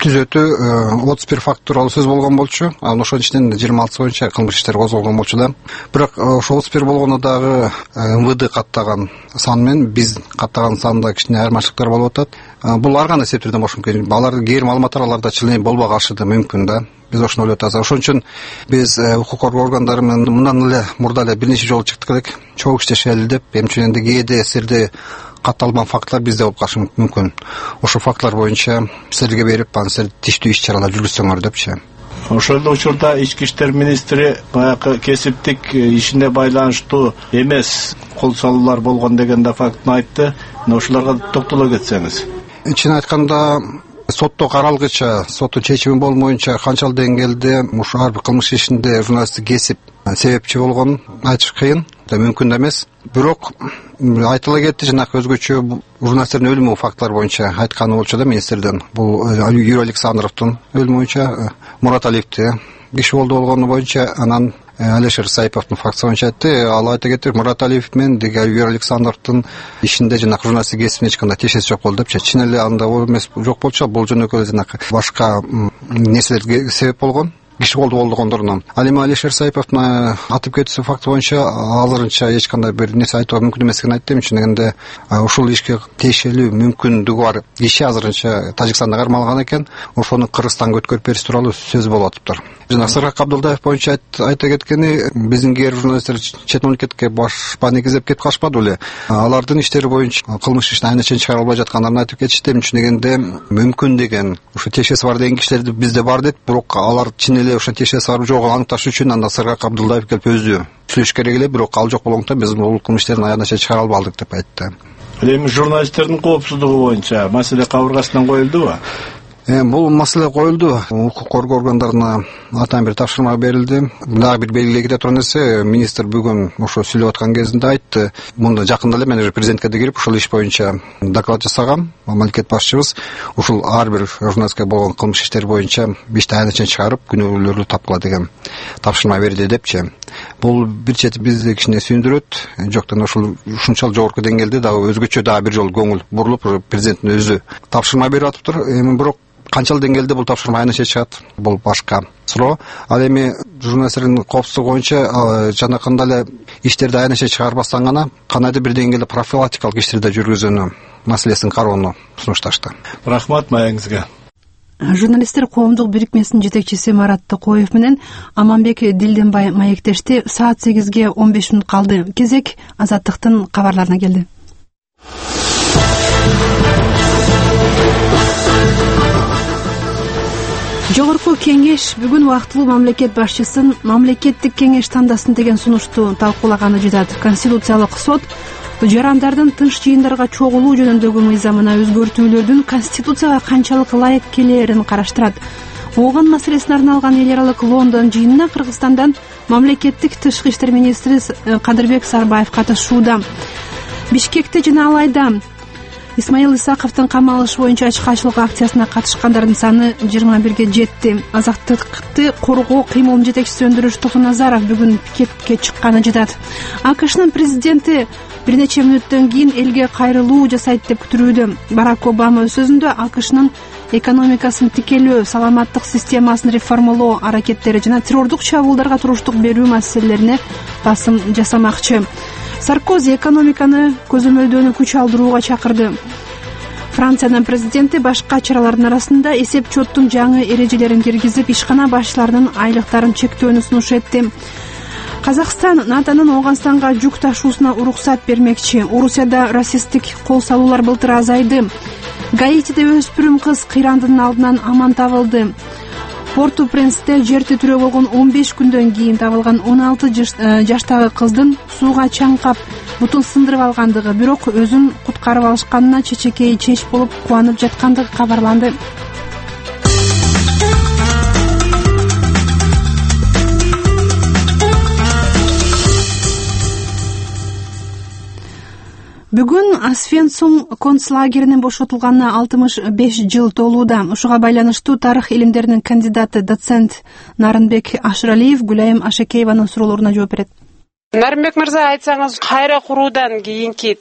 [SPEAKER 23] Түзөтүү отуз бир факт тууралуу сөз болгон болчу. Анын ошонун ичинен жыйырма алтысы боюнча кылмыш иштер козголгон болчу да. Бирок ошо отуз бир болгону дагы эм вэ дэ каттаган сан менен биз каттаган санда кичине айырмачылыктар болуп атат. Бул ар кандай себептерден болушу мүмкүн. Алар кээ бир маалыматтар аларда чынын болбогашы да мүмкүн да. Биз ошону ойлоп атабыз. Ошон үчүн биз укук коргоо органдары менен мындан эле мурда эле бир нече жолу чыктык элек. Чогуу иштешели деп, эмче кээде силерде катталган фактлар бизде болуп калышы мүмкүн. Ошо фактлар боюнча силерге берип, аны силер тиштүү иш-чаралар жүргүзсөңөр депчи.
[SPEAKER 2] Ошол эле учурда ички иштер министри баягы кесиптик ишине байланыштуу эмес кол салуулар болгон деген да фактын айтты. Ошолорго токтоло кетсеңиз.
[SPEAKER 23] Чын айтканда, сотто каралгыча, соттун чечими болмоюнча канчалык деңгээлде ушу ар бир кылмыш ишинде журналисттик кесип себепчи болгонун айтыш кыйын, мүмкүн да эмес. Бирок айтыла кетти, жанагы өзгөчө журналисттердин өлүмү фактлар боюнча айтканы болчу да министрден. Бул Юрий Александровдун өлүмү боюнча, Мурат Алиевди киши болду болгону боюнча, анан Алишер Саиповдун фактысы боюнча айтты. Ал айта кетти, Мурат Алиев менен Юрий Александровдун ишинде жанагы журналисттик кесиптин эч кандай тиешеси жок болду депчи. Чын эле анда эмес жок болчу, бул жөнөкөй жанагы башка нерселерге себеп болгон. Киши болду болгондорунан. Ал эми Алишер Саиповдун атып кетүүсү факты боюнча азырынча эч кандай бир нерсе айтууга мүмкүн эмес экенин айтты. Чын дегенде ушул ишке тиешелүү мүмкүндүгү бар киши азырынча Тажикстанда кармалган экен. Ошону Кыргызстанга өткөрүп бериш тууралуу сөз болуп атыптыр. жана Сыргак Абдулдаев боюнча айта кеткени, биздин кээ бир журналисттер чет мамлекетке башпаны кизеп кетип калышпады беле. Алардын иштери боюнча кылмыш ишин айна чейин чыгара албай жаткандарын айтып кетишти. Эмне үчүн дегенде, мүмкүн деген ушу тиешеси бар деген кишилер бизде бар дейт, бирок алар чын эле ошо тиешеси бар жокун аныкташ үчүн анда Сыргак Абдулдаев келип өзү сүйлөшүш керек эле, бирок ал жок болгондуктан биз бул кылмыш иштерин айна чейин чыгара албадык деп айтты.
[SPEAKER 2] Эми журналисттердин коопсуздугу боюнча маселе кабыргасынан коюлдубу?
[SPEAKER 23] Бул маселе коюлду. Укук коргоо органдарына атайын бир тапшырма берилди. Дагы бир белгилей кете турган нерсе, министр бүгүн ошо сүйлөп аткан кезинде айтты. Мунда жакында эле мен уже президентке да кирип ушул иш боюнча доклад жасагам. Мамлекет башчыбыз ушул ар бир журналистке болгон кылмыш иштер боюнча ишти айна чейин чыгарып, күнөөлөрдү тапкыла деген тапшырма берди депчи. Бул бир чети бизди кичине сүйүндүрөт. Жоктон ушул ушунчалык жогорку деңгээлде дагы өзгөчө дагы бир жолу көңүл бурулуп, президенттин өзү тапшырма берип атыптыр. Эми бирок канчалык деңгээлде бул тапшырма айна чейин чыгат, бул башка суроо. Ал эми журналисттердин коопсуздугу боюнча жана кандай эле иштерди айна чейин чыгарбастан гана кандайдыр бир деңгээлде профилактикалык иштерди жүргүзүүнү маселесин кароону сунушташты.
[SPEAKER 2] Рахмат маегиңизге.
[SPEAKER 1] Журналисттер коомдук бирикмесинин жетекчиси Марат Токоев менен Аманбек Дилденбай маектешти. Саат сегизге он беш мүнөт калды. Кезек Азаттыктын кабарларына келди. Жогорку кеңеш бүгүн убактылуу мамлекет башчысын мамлекеттик кеңеш тандасын деген сунушту талкуулаганы жатат. Конституциялык сот жарандардын тынч жыйындарга чогулуу жөнүндөгү мыйзамына өзгөртүүлөрдүн конституцияга канчалык ылайык келээрин караштырат. Ооган маселесине арналган эл аралык Лондон жыйынына Кыргызстандан мамлекеттик тышкы иштер министри Кадырбек Сарбаев катышууда. Бишкекте жана Алайда Исмаил Исаковдун камалышы боюнча ачкачылык акциясына катышкандардын саны жыйырма бирге жетти. Азаттыкты коргоо кыймылынын жетекчиси Өндүрүш Токуназаров бүгүн пикетке чыкканы жатат. АКШнын президенти бир нече мүнөттөн кийин элге кайрылуу жасайт деп күтүлүүдө. Барак Обама өз сөзүндө АКШнын экономикасын тикелөө, саламаттык системасын реформалоо аракеттери жана террордук чабуулдарга туруштук берүү маселелерине басым жасамакчы. Саркози экономиканы көзөмөлдөөнү күч алдырууга чакырды. Франциянын президенти башка чаралардын арасында эсеп-чоттун жаңы эрежелерин киргизип, ишкана башчыларынын айлыктарын чектөөнү сунуш этти. Казакстан НАТОнун Ооганстанга жүк ташуусуна уруксат бермекчи. Орусияда расисттик кол салуулар былтыр азайды. Гаитиде өспүрүм кыз кыйрандын алдынан аман табылды. Порту-Принсте жер титирөө болгон он беш күндөн кийин табылган он алты жаштагы кыздын сууга чаңкап бутун сындырып алгандыгы, бирок өзүн куткарып алышканына чечекей чеч болуп кубанып жаткандыгы кабарланды. Бүгүн Освенцим концлагеринин бошотулганына алтымыш беш жыл толууда. Ушуга байланыштуу тарых илимдеринин кандидаты доцент Нарынбек Ашыралиев Гүлайым Ашекееванын суроолоруна жооп берет.
[SPEAKER 7] Нарынбек мырза, айтсаңыз, кайра куруудан кийинки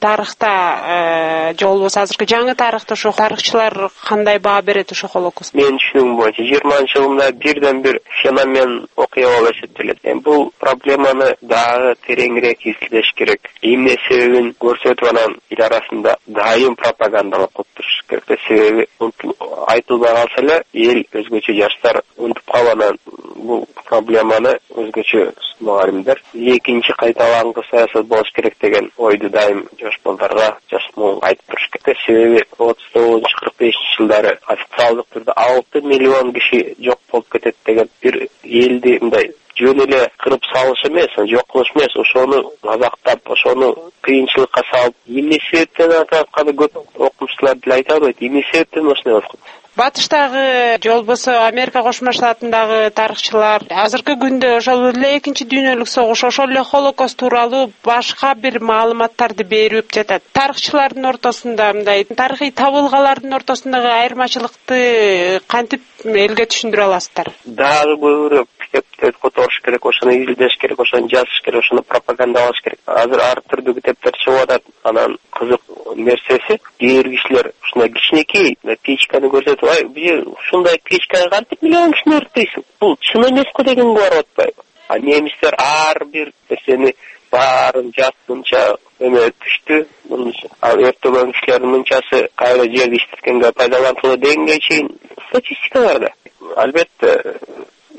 [SPEAKER 7] тарыхта же болбосо азыркы жаңы тарыхта ошо тарыхчылар кандай баа берет ошо Холокост?
[SPEAKER 9] Менин түшүнүгүм боюнча жыйырманчы жылында бирден бир феномен окуя болуп эсептелет. Эми бул проблеманы дагы тереңирээк изилдеш керек. Эмне себебин көрсөтүп анан эл арасында дайым пропагандалап коюп туруш керек. Себеби айтылбай калса эле эл өзгөчө жаштар унутуп калып анан бул проблеманы өзгөчө мугалимдер экинчи кайталангы саясат болуш керек деген ойду дайым жаш балдарга жаш муун айтып туруш керек. Себеби отуз тогузунчу кырк бешинчи жылдары официалдык түрдө алты миллион киши жок болуп кетет деген бир элди мындай жөн эле кырып салыш эмес, жок кылыш эмес, ошону азактап, ошону кыйынчылыкка салып, эмне себептен атканы көп окумуштуулар деле айта албайт. Эмне себептен ошондой болуп калат?
[SPEAKER 7] Батыштагы же болбосо Америка Кошмо Штатындагы тарыхчылар азыркы күндө ошол эле экинчи дүйнөлүк согуш, ошол эле Холокост тууралуу башка бир маалыматтарды берип жатат. Тарыхчылардын ортосунда мындай тарыхый табылгалардын ортосундагы айырмачылыкты кантип элге түшүндүрө аласыздар?
[SPEAKER 9] Дагы көбүрөөк китептерди которуш керек, ошону изилдеш керек, ошону жазыш керек, ошону пропагандалаш керек. Азыр ар түрдүү китептер чыгып атат. Анан кызык нерсеси, кээ бир кишилер ушундай кичинекей печканы көрсөтүп, ай, бир ушундай печкага кантип миллион кишини өрттөйсүң? Бул чын эмеско дегенге барып атпайбы? А немистер ар бир нерсени баарын жазгынча эме түштү. А өрттөгөн кишилердин мынчасы кайра жерди иштеткенге пайдалантылды дегенге чейин статистика бар да. Албетте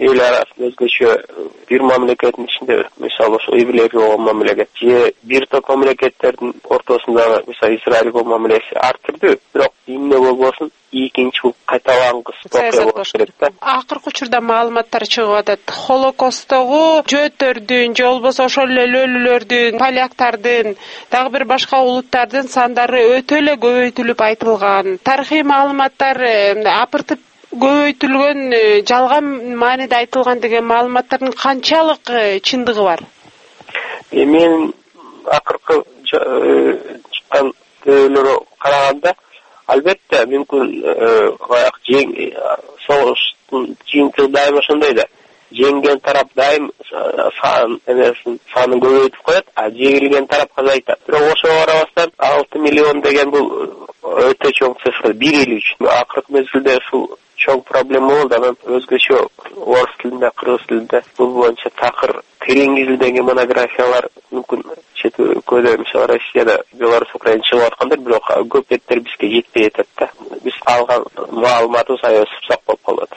[SPEAKER 9] эл арасында өзгөчө бир мамлекеттин ичинде, мисалы ошо Ибилерге болгон мамлекет же бир топ мамлекеттердин ортосундагы, мисалы Израиль болгон мамилеси ар түрдүү, бирок эмне болбосун экинчи бул кайталангыс окуя болуш керек да.
[SPEAKER 7] Акыркы учурда маалыматтар чыгып атат. Холокосттогу жөөттөрдүн же болбосо ошол эле өлүлөрдүн, поляктардын, дагы бир башка улуттардын сандары өтө эле көбөйтүлүп айтылган. Тарыхый маалыматтар апыртып көбөйтүлгөн, жалган мааниде айтылган деген маалыматтардын канчалык чындыгы бар?
[SPEAKER 9] Мен акыркы чыккан көбөлөрү караганда албетте мүмкүн баягы жең согуштун жыйынтыгы дайым ошондой да. Жеңген тарап дайым сан эмесин санын көбөйтүп коет, а жеңилген тарап азайтат. Бирок ошого карабастан алты миллион деген бул өтө чоң цифра, бир эл үчүн. Акыркы мезгилде ушул чоң проблема болду. Анан өзгөчө орус тилинде, кыргыз тилинде бул боюнча такыр тереңизилдеген монографиялар мүмкүн чет өлкөдө, мисалы Россияда, Беларусь, Украина чыгып аткандар, бирок көп беттер бизге жетпей атат да. Биз алган маалыматыбыз аябай супсак болуп калат.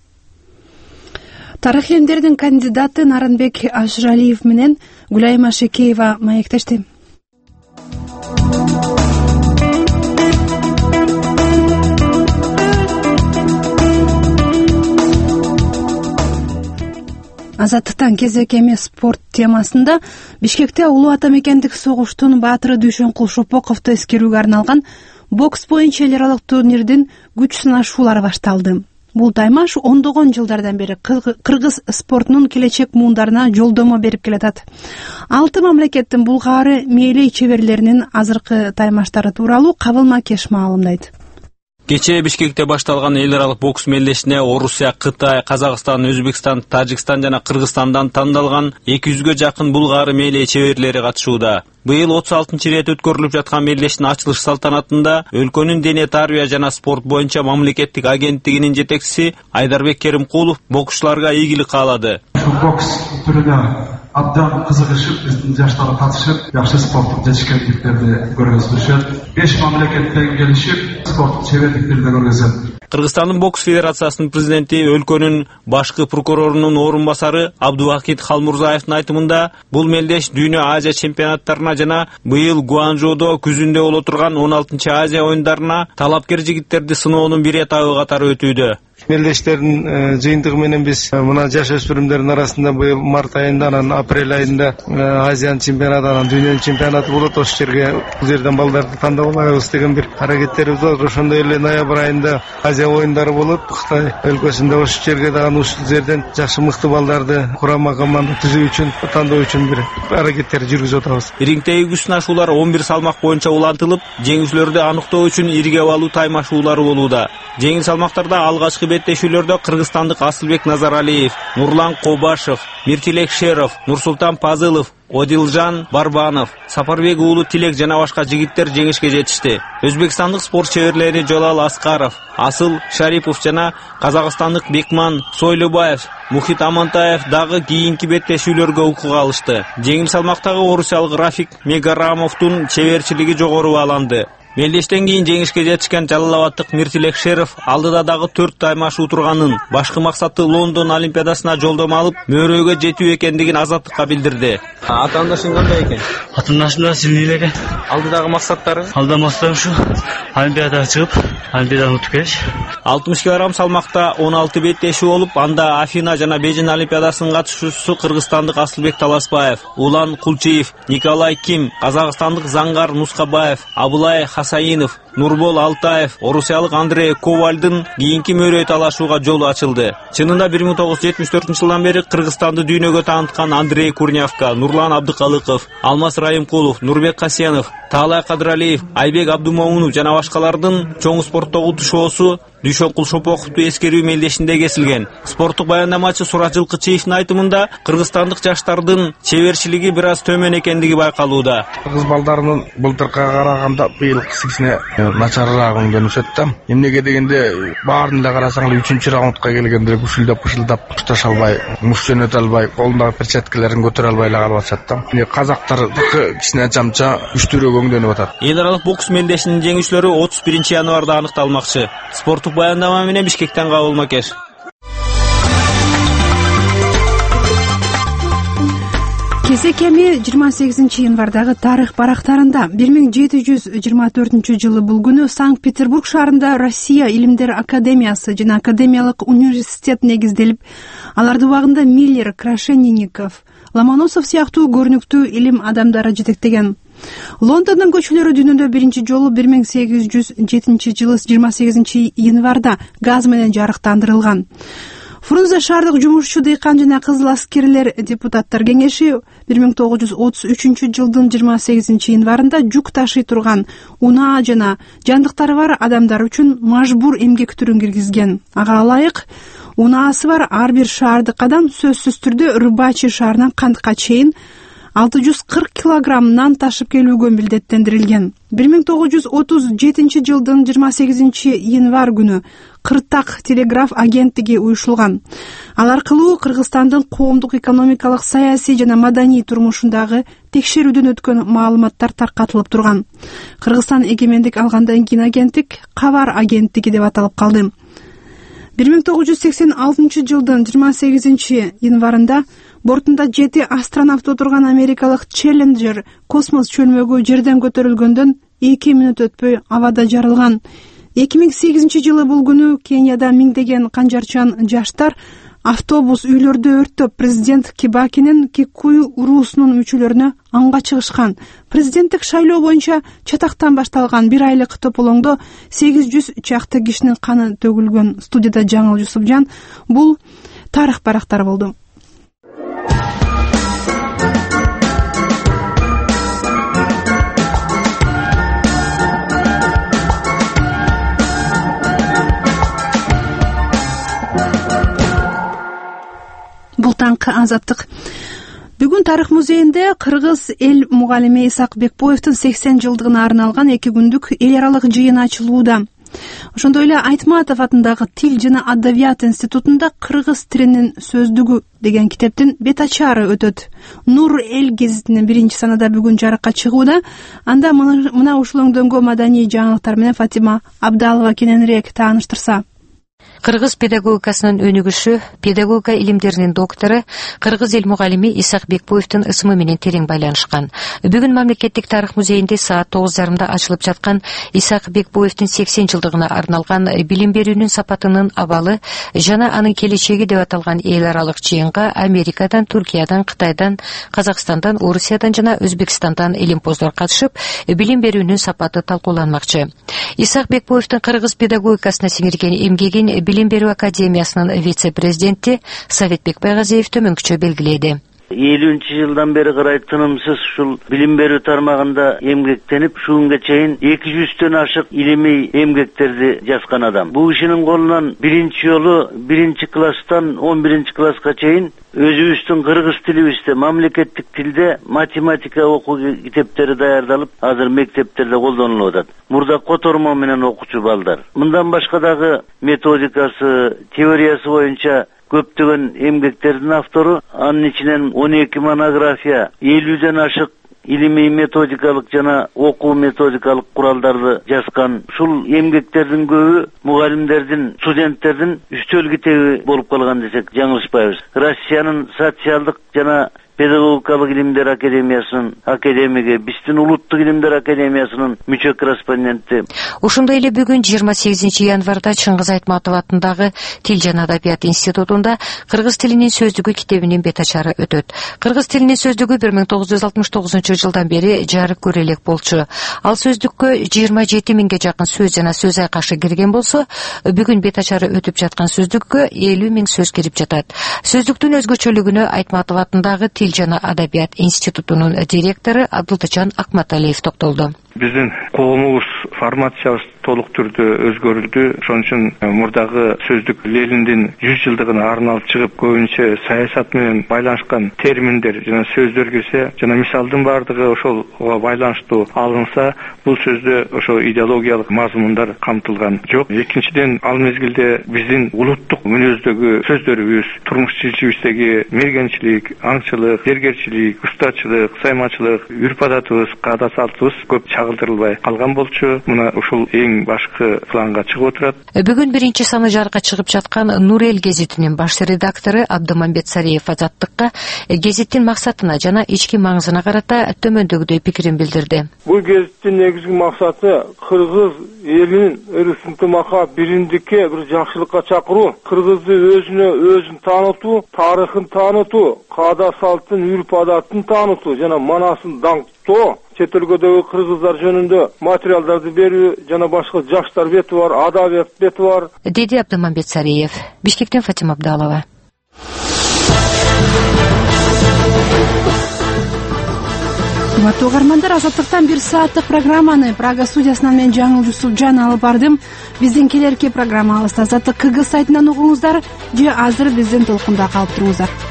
[SPEAKER 1] Тарых илимдердин кандидаты Нарынбек Ашыралиев менен Гүлайма Шекеева маектешти. Азаттыктан кезек эмес спорт темасында Бишкекте улуу ата мекендик согуштун баатыры Дүйшөнкул Шопоковду эскерүүгө арналган бокс боюнча эл аралык турнирдин күч сынашуулары башталды. Бул таймаш ондогон жылдардан бери кыргыз спортунун келечек муундарына жолдомо берип келатат. Алты мамлекеттин булгаары мээлей чеберлеринин азыркы таймаштары тууралуу Кабыл Макеш маалымдайт.
[SPEAKER 6] Кечээ Бишкекте башталган эл аралык бокс мелдешине Орусия, Кытай, Казакстан, Өзбекстан, Тажикстан жана Кыргызстандан тандалган эки жүзгө жакын булгаары мээлей чеберлери катышууда. Быйыл отуз алтынчы ирет өткөрүлүп жаткан мелдештин ачылыш салтанатында өлкөнүн дене тарбия жана спорт боюнча мамлекеттик агенттигинин жетекчиси Айдарбек Керимкулов боксчуларга ийгилик каалады.
[SPEAKER 10] Бокс түрүнө абдан кызыгышып, биздин жаштар катышып, жакшы спорттук жетишкендиктерди көргөзүшөт. беш мамлекеттен келишип, спорттук чеберликтерди көргөзөт.
[SPEAKER 6] Кыргызстандын бокс федерациясынын президенти, өлкөнүн башкы прокурорунун орун басары Абдувакит Халмурзаевдин айтымында, бул мелдеш Дүйнө Азия чемпионаттарына жана быйыл Гуанчжоудо күзүндө боло турган он алтынчы Азия оюндарына талапкер жигиттерди сыноонун бир этабы катары өтүүдө.
[SPEAKER 2] Мелдештердин жыйынтыгы менен биз мына жаш өспүрүмдөрдүн арасында быйыл март айында, анан апрель айында Азиянын чемпионаты, анан дүйнөнүн чемпионаты болот. Ошол жерге бул жерден балдарды тандап алабыз деген бир аракеттерибиз бар. Ошондой эле ноябрь айында Азия оюндары болот Кытай өлкөсүндө. Ошол жерге дагы ушул жерден жакшы мыкты балдарды курама команда түзүү үчүн, тандоо үчүн бир аракеттер жүргүзүп атабыз.
[SPEAKER 6] Рингдеги күч сынашуулар он бир салмак боюнча улантылып, жеңүүчүлөрдү аныктоо үчүн ирге алуу таймашуулары болууда. Жеңил салмактарда алгачкы беттешүүлөрдө кыргызстандык Асылбек Назаралиев, Нурлан Кобашев, Миртилек Шеров, Нурсултан Пазылов, Одилжан Барбанов, Сапарбек уулу Тилек жана башка жигиттер жеңишке жетишти. Өзбекстандык спорт чеберлери Жолал Аскаров, Асыл Шарипов жана казакстандык Бекман Сойлубаев, Мухит Амантаев дагы кийинки беттешүүлөргө укук алышты. Жеңил салмактагы орусиялык Рафик Мегарамовдун чеберчилиги жогору бааланды. Мелдештен кийин жеңишке жетишкен Жалал-Абадтык Миртилек Шеров алдыда дагы төрт таймаш утурганын, башкы максаты Лондон Олимпиадасына жолдомо алып, мөөрөгө жетүү экендигин Азаттыкка билдирди.
[SPEAKER 11] Атаандашың кандай экен?
[SPEAKER 24] Атаандашым да силдей эле экен.
[SPEAKER 11] Алдыдагы максаттары?
[SPEAKER 24] Алдыда максатым ушу Олимпиадага чыгып, Олимпиаданы утуп келиш.
[SPEAKER 6] алтымыш килограмм салмакта он алты беттешүү болуп, анда Афина жана Бейжин Олимпиадасынын катышуучусу кыргызстандык Асылбек Таласбаев, Улан Кулчиев, Николай Ким, казакстандык Заңгар Нускабаев, Абылай Хасаинов, Нурбол Алтаев, орусиялык Андрей Ковальдын кийинки мөөрөй талашууга жолу ачылды. Чынында бир миң тогуз жүз жетимиш төртүнчү жылдан бери Кыргызстанды дүйнөгө тааныткан Андрей Курнявка, Нурлан Абдыкалыков, Алмаз Райымкулов, Нурбек Касенов, Таалай Кадралиев, Айбек Абдумоунов жана башкалардын чоң спорттогу тушоосу Дүйшөнкул Шопоковду эскерүү мелдешинде кесилген. Спорттук баяндамачы Сурат Жылкычиевдин айтымында, кыргызстандык жаштардын чеберчилиги бир аз төмөн экендиги байкалууда.
[SPEAKER 19] Кыргыз балдарынын былтыркыга караганда быйыл кичине начарыраак өнүгүшөт да. Эмнеге дегенде баарын эле карасаң эле үчүнчү раундка келгенде гүшүлдөп пышылдап тушташа албай, муш жөнөтө албай, колундагы перчаткаларын көтөрө албай эле калып атышат да. Эми казактардыкы кичине жамча күчтүүрөөк өңдөнүп атат.
[SPEAKER 6] Эл аралык бокс мелдешинин жеңүүчүлөрү отуз биринчи январда аныкталмакчы. Спорттук баяндама менен Бишкектен Кабыл Макеш.
[SPEAKER 1] кесе кеми жыйырма сегизинчи январдагы тарых барактарында бир миң жети жүз жыйырма төртүнчү жылы бул күнү Санкт-Петербург шаарында Россия илимдер академиясы жана академиялык университет негизделип, аларды убагында Миллер, Крашенинников, Ломоносов сыяктуу көрүнүктүү илим адамдары жетектеген. Лондондун көчөлөрү дүйнөдө биринчи жолу бир миң сегиз жүз жетинчи жылы жыйырма сегизинчи январда газ менен жарыктандырылган. Фрунзе шаардык жумушчу дыйкан жана кызыл аскерлер депутаттар кеңеши бир миң тогуз жүз отуз үчүнчү жылдын жыйырма сегизинчи январында жүк ташый турган унаа жана жандыктары бар адамдар үчүн мажбур эмгек түрүн киргизген. Ага ылайык унаасы бар ар бир шаардык адам сөзсүз түрдө Рыбачий шаарынан Кантка чейин алты жүз кырк килограмм нан ташып келүүгө милдеттендирилген. бир миң тогуз жүз отуз жетинчи жылдын жыйырма сегизинчи январ күнү Кыртак телеграф агенттиги уюшулган. Ал аркылуу Кыргызстандын коомдук, экономикалык, саясий жана маданий турмушундагы текшерүүдөн өткөн маалыматтар таркатылып турган. Кыргызстан эгемендик алгандан кийин агенттик Кабар агенттиги деп аталып калды. бир миң тогуз жүз сексен алтынчы жылдын жыйырма сегизинчи январында бортунда жети астронавт отурган америкалык Челленджер космос чөлмөгү жерден көтөрүлгөндөн эки мүнөт өтпөй абада жарылган. эки миң сегизинчи жылы бул күнү Кенияда миңдеген канжарчан жаштар автобус үйлөрдү өрттөп, президент Кибакинин Кикую уруусунун мүчөлөрүнө анга чыгышкан. Президенттик шайлоо боюнча чатактан башталган бир айлык тополоңдо сегиз жүз чакты кишинин каны төгүлгөн. Студияда Жаңыл Жусупжан. Бул тарых барактар болду. Бул таңкы азаттык. Бүгүн тарых музейинде кыргыз эл мугалими Исак Бекбоевдин сексен жылдыгына арналган эки күндүк эл аралык жыйын ачылууда. Ошондой эле Айтматов атындагы Тил жана Адабият институтунда кыргыз тилинин сөздүгү деген китептин бет ачары өтөт. Нур эл гезитинин биринчи санада бүгүн жарыкка чыгууда. Анда мына ушул өңдөнгө маданий жаңылыктар менен Фатима Абдалова кененирээк тааныштырса.
[SPEAKER 14] Кыргыз педагогикасынын өнүгүшү, педагогика илимдеринин доктору, кыргыз эл мугалими Исак Бекбоевдин ысымы менен терең байланышкан. Бүгүн мамлекеттик тарых музейинде саат тогуз жарымда ачылып жаткан Исак Бекбоевдин сексен жылдыгына арналган билим берүүнүн сапатынын абалы жана анын келечеги деп аталган эл аралык жыйынга Америкадан, Туркиядан, Кытайдан, Казакстандан, Орусиядан жана Өзбекстандан илимпоздор катышып, билим берүүнүн сапаты талкууланмакчы. Исак Бекбоевдин кыргыз педагогикасына сиңирген эмгегин Билим берүү академиясынын вице-президенти Советбек Байгазиев төмөнкүчө белгиледи.
[SPEAKER 3] элүүнчү жылдан бери карай тынымсыз ушул билим берүү тармагында эмгектенип, ушул күнгө чейин эки жүздөн ашык илимий эмгектерди жазган адам. Бул кишинин колунан биринчи жолу биринчи класстан он биринчи класска чейин өзүбүздүн кыргыз тилибизде, мамлекеттик тилде математика окуу китептери даярдалып, азыр мектептерде колдонулуп атат. Мурда котормо менен окуучу балдар. Мындан башка дагы методикасы, теориясы боюнча көптөгөн эмгектердин автору, анын ичинен он эки монография, элүүдөн ашык илимий методикалык жана окуу методикалык куралдарды жазган. Ушул эмгектердин көбү мугалимдердин, студенттердин үстөл китеби болуп калган десек жаңылышпайбыз. Россиянын социалдык жана педагогикалык илимдер академиясынын академиги, биздин улуттук илимдер академиясынын мүчө корреспонденти.
[SPEAKER 14] Ошондой эле бүгүн жыйырма сегизинчи январда Чыңгыз Айтматов атындагы Тил жана Адабият институтунда кыргыз тилинин сөздүгү китебинин бет ачары өтөт. Кыргыз тилинин сөздүгү бир миң тогуз жүз алтымыш тогузунчу жылдан бери жарык көрө элек болчу. Ал сөздүккө жыйырма жети миңге жакын сөз жана сөз айкашы кирген болсо, бүгүн бет ачары өтүп жаткан сөздүккө элүү миң сөз кирип жатат. Сөздүктүн өзгөчөлүгүнө Айтматов атындагы Тил жана Адабият институтунун директору Абдултачан Акматалиев токтолду.
[SPEAKER 5] Биздин коомубуз, формациябыз толук түрдө өзгөрүлдү. Ошон үчүн мурдагы сөздүк Лениндин жүз жылдыгына арналып чыгып, көбүнчө саясат менен байланышкан терминдер жана сөздөр кирсе, жана мисалдын бардыгы ошолго байланыштуу алынса, бул сөздө ошо идеологиялык мазмундар камтылган жок. Экинчиден, ал мезгилде биздин улуттук мүнөздөгү сөздөрүбүз, турмуш тиричилигибиздеги мергенчилик, аңчылык, зергерчилик, устачылык, сайманчылык, үрп адатыбыз, каада салтыбыз көп чагылдырылбай калган болчу. Мына ушул эң эң башкы планга чыгып отурат.
[SPEAKER 14] Бүгүн биринчи саны жарыкка чыгып жаткан Нур Эл гезитинин баш редактору Абдымамбет Сариев азаттыкка гезиттин максатына жана ички маңызына карата төмөндөгүдөй пикирин билдирди.
[SPEAKER 4] Бул гезиттин негизги максаты кыргыз элинин ынтымакка, биримдикке, бир жакшылыкка чакыруу, кыргызды өзүнө өзүн таанытуу, тарыхын таанытуу, каада салттын, үрп адатын таанытуу жана манасын даңктоо, чет өлкөдөгү кыргыздар жөнүндө материалдарды берүү жана башка жаштар бети бар, адабият бети бар,
[SPEAKER 14] деди Абдымамбет Сариев. Бишкектен Фатима Абдалова.
[SPEAKER 1] Урматтуу угармандар, азаттыктан бир сааттык программаны Прага студиясынан мен Жаңыл Жусупжан алып бардым. Биздин келерки программабызды Азаттык КГ сайтынан угуңуздар же азыр биздин толкунда калып туруңуздар.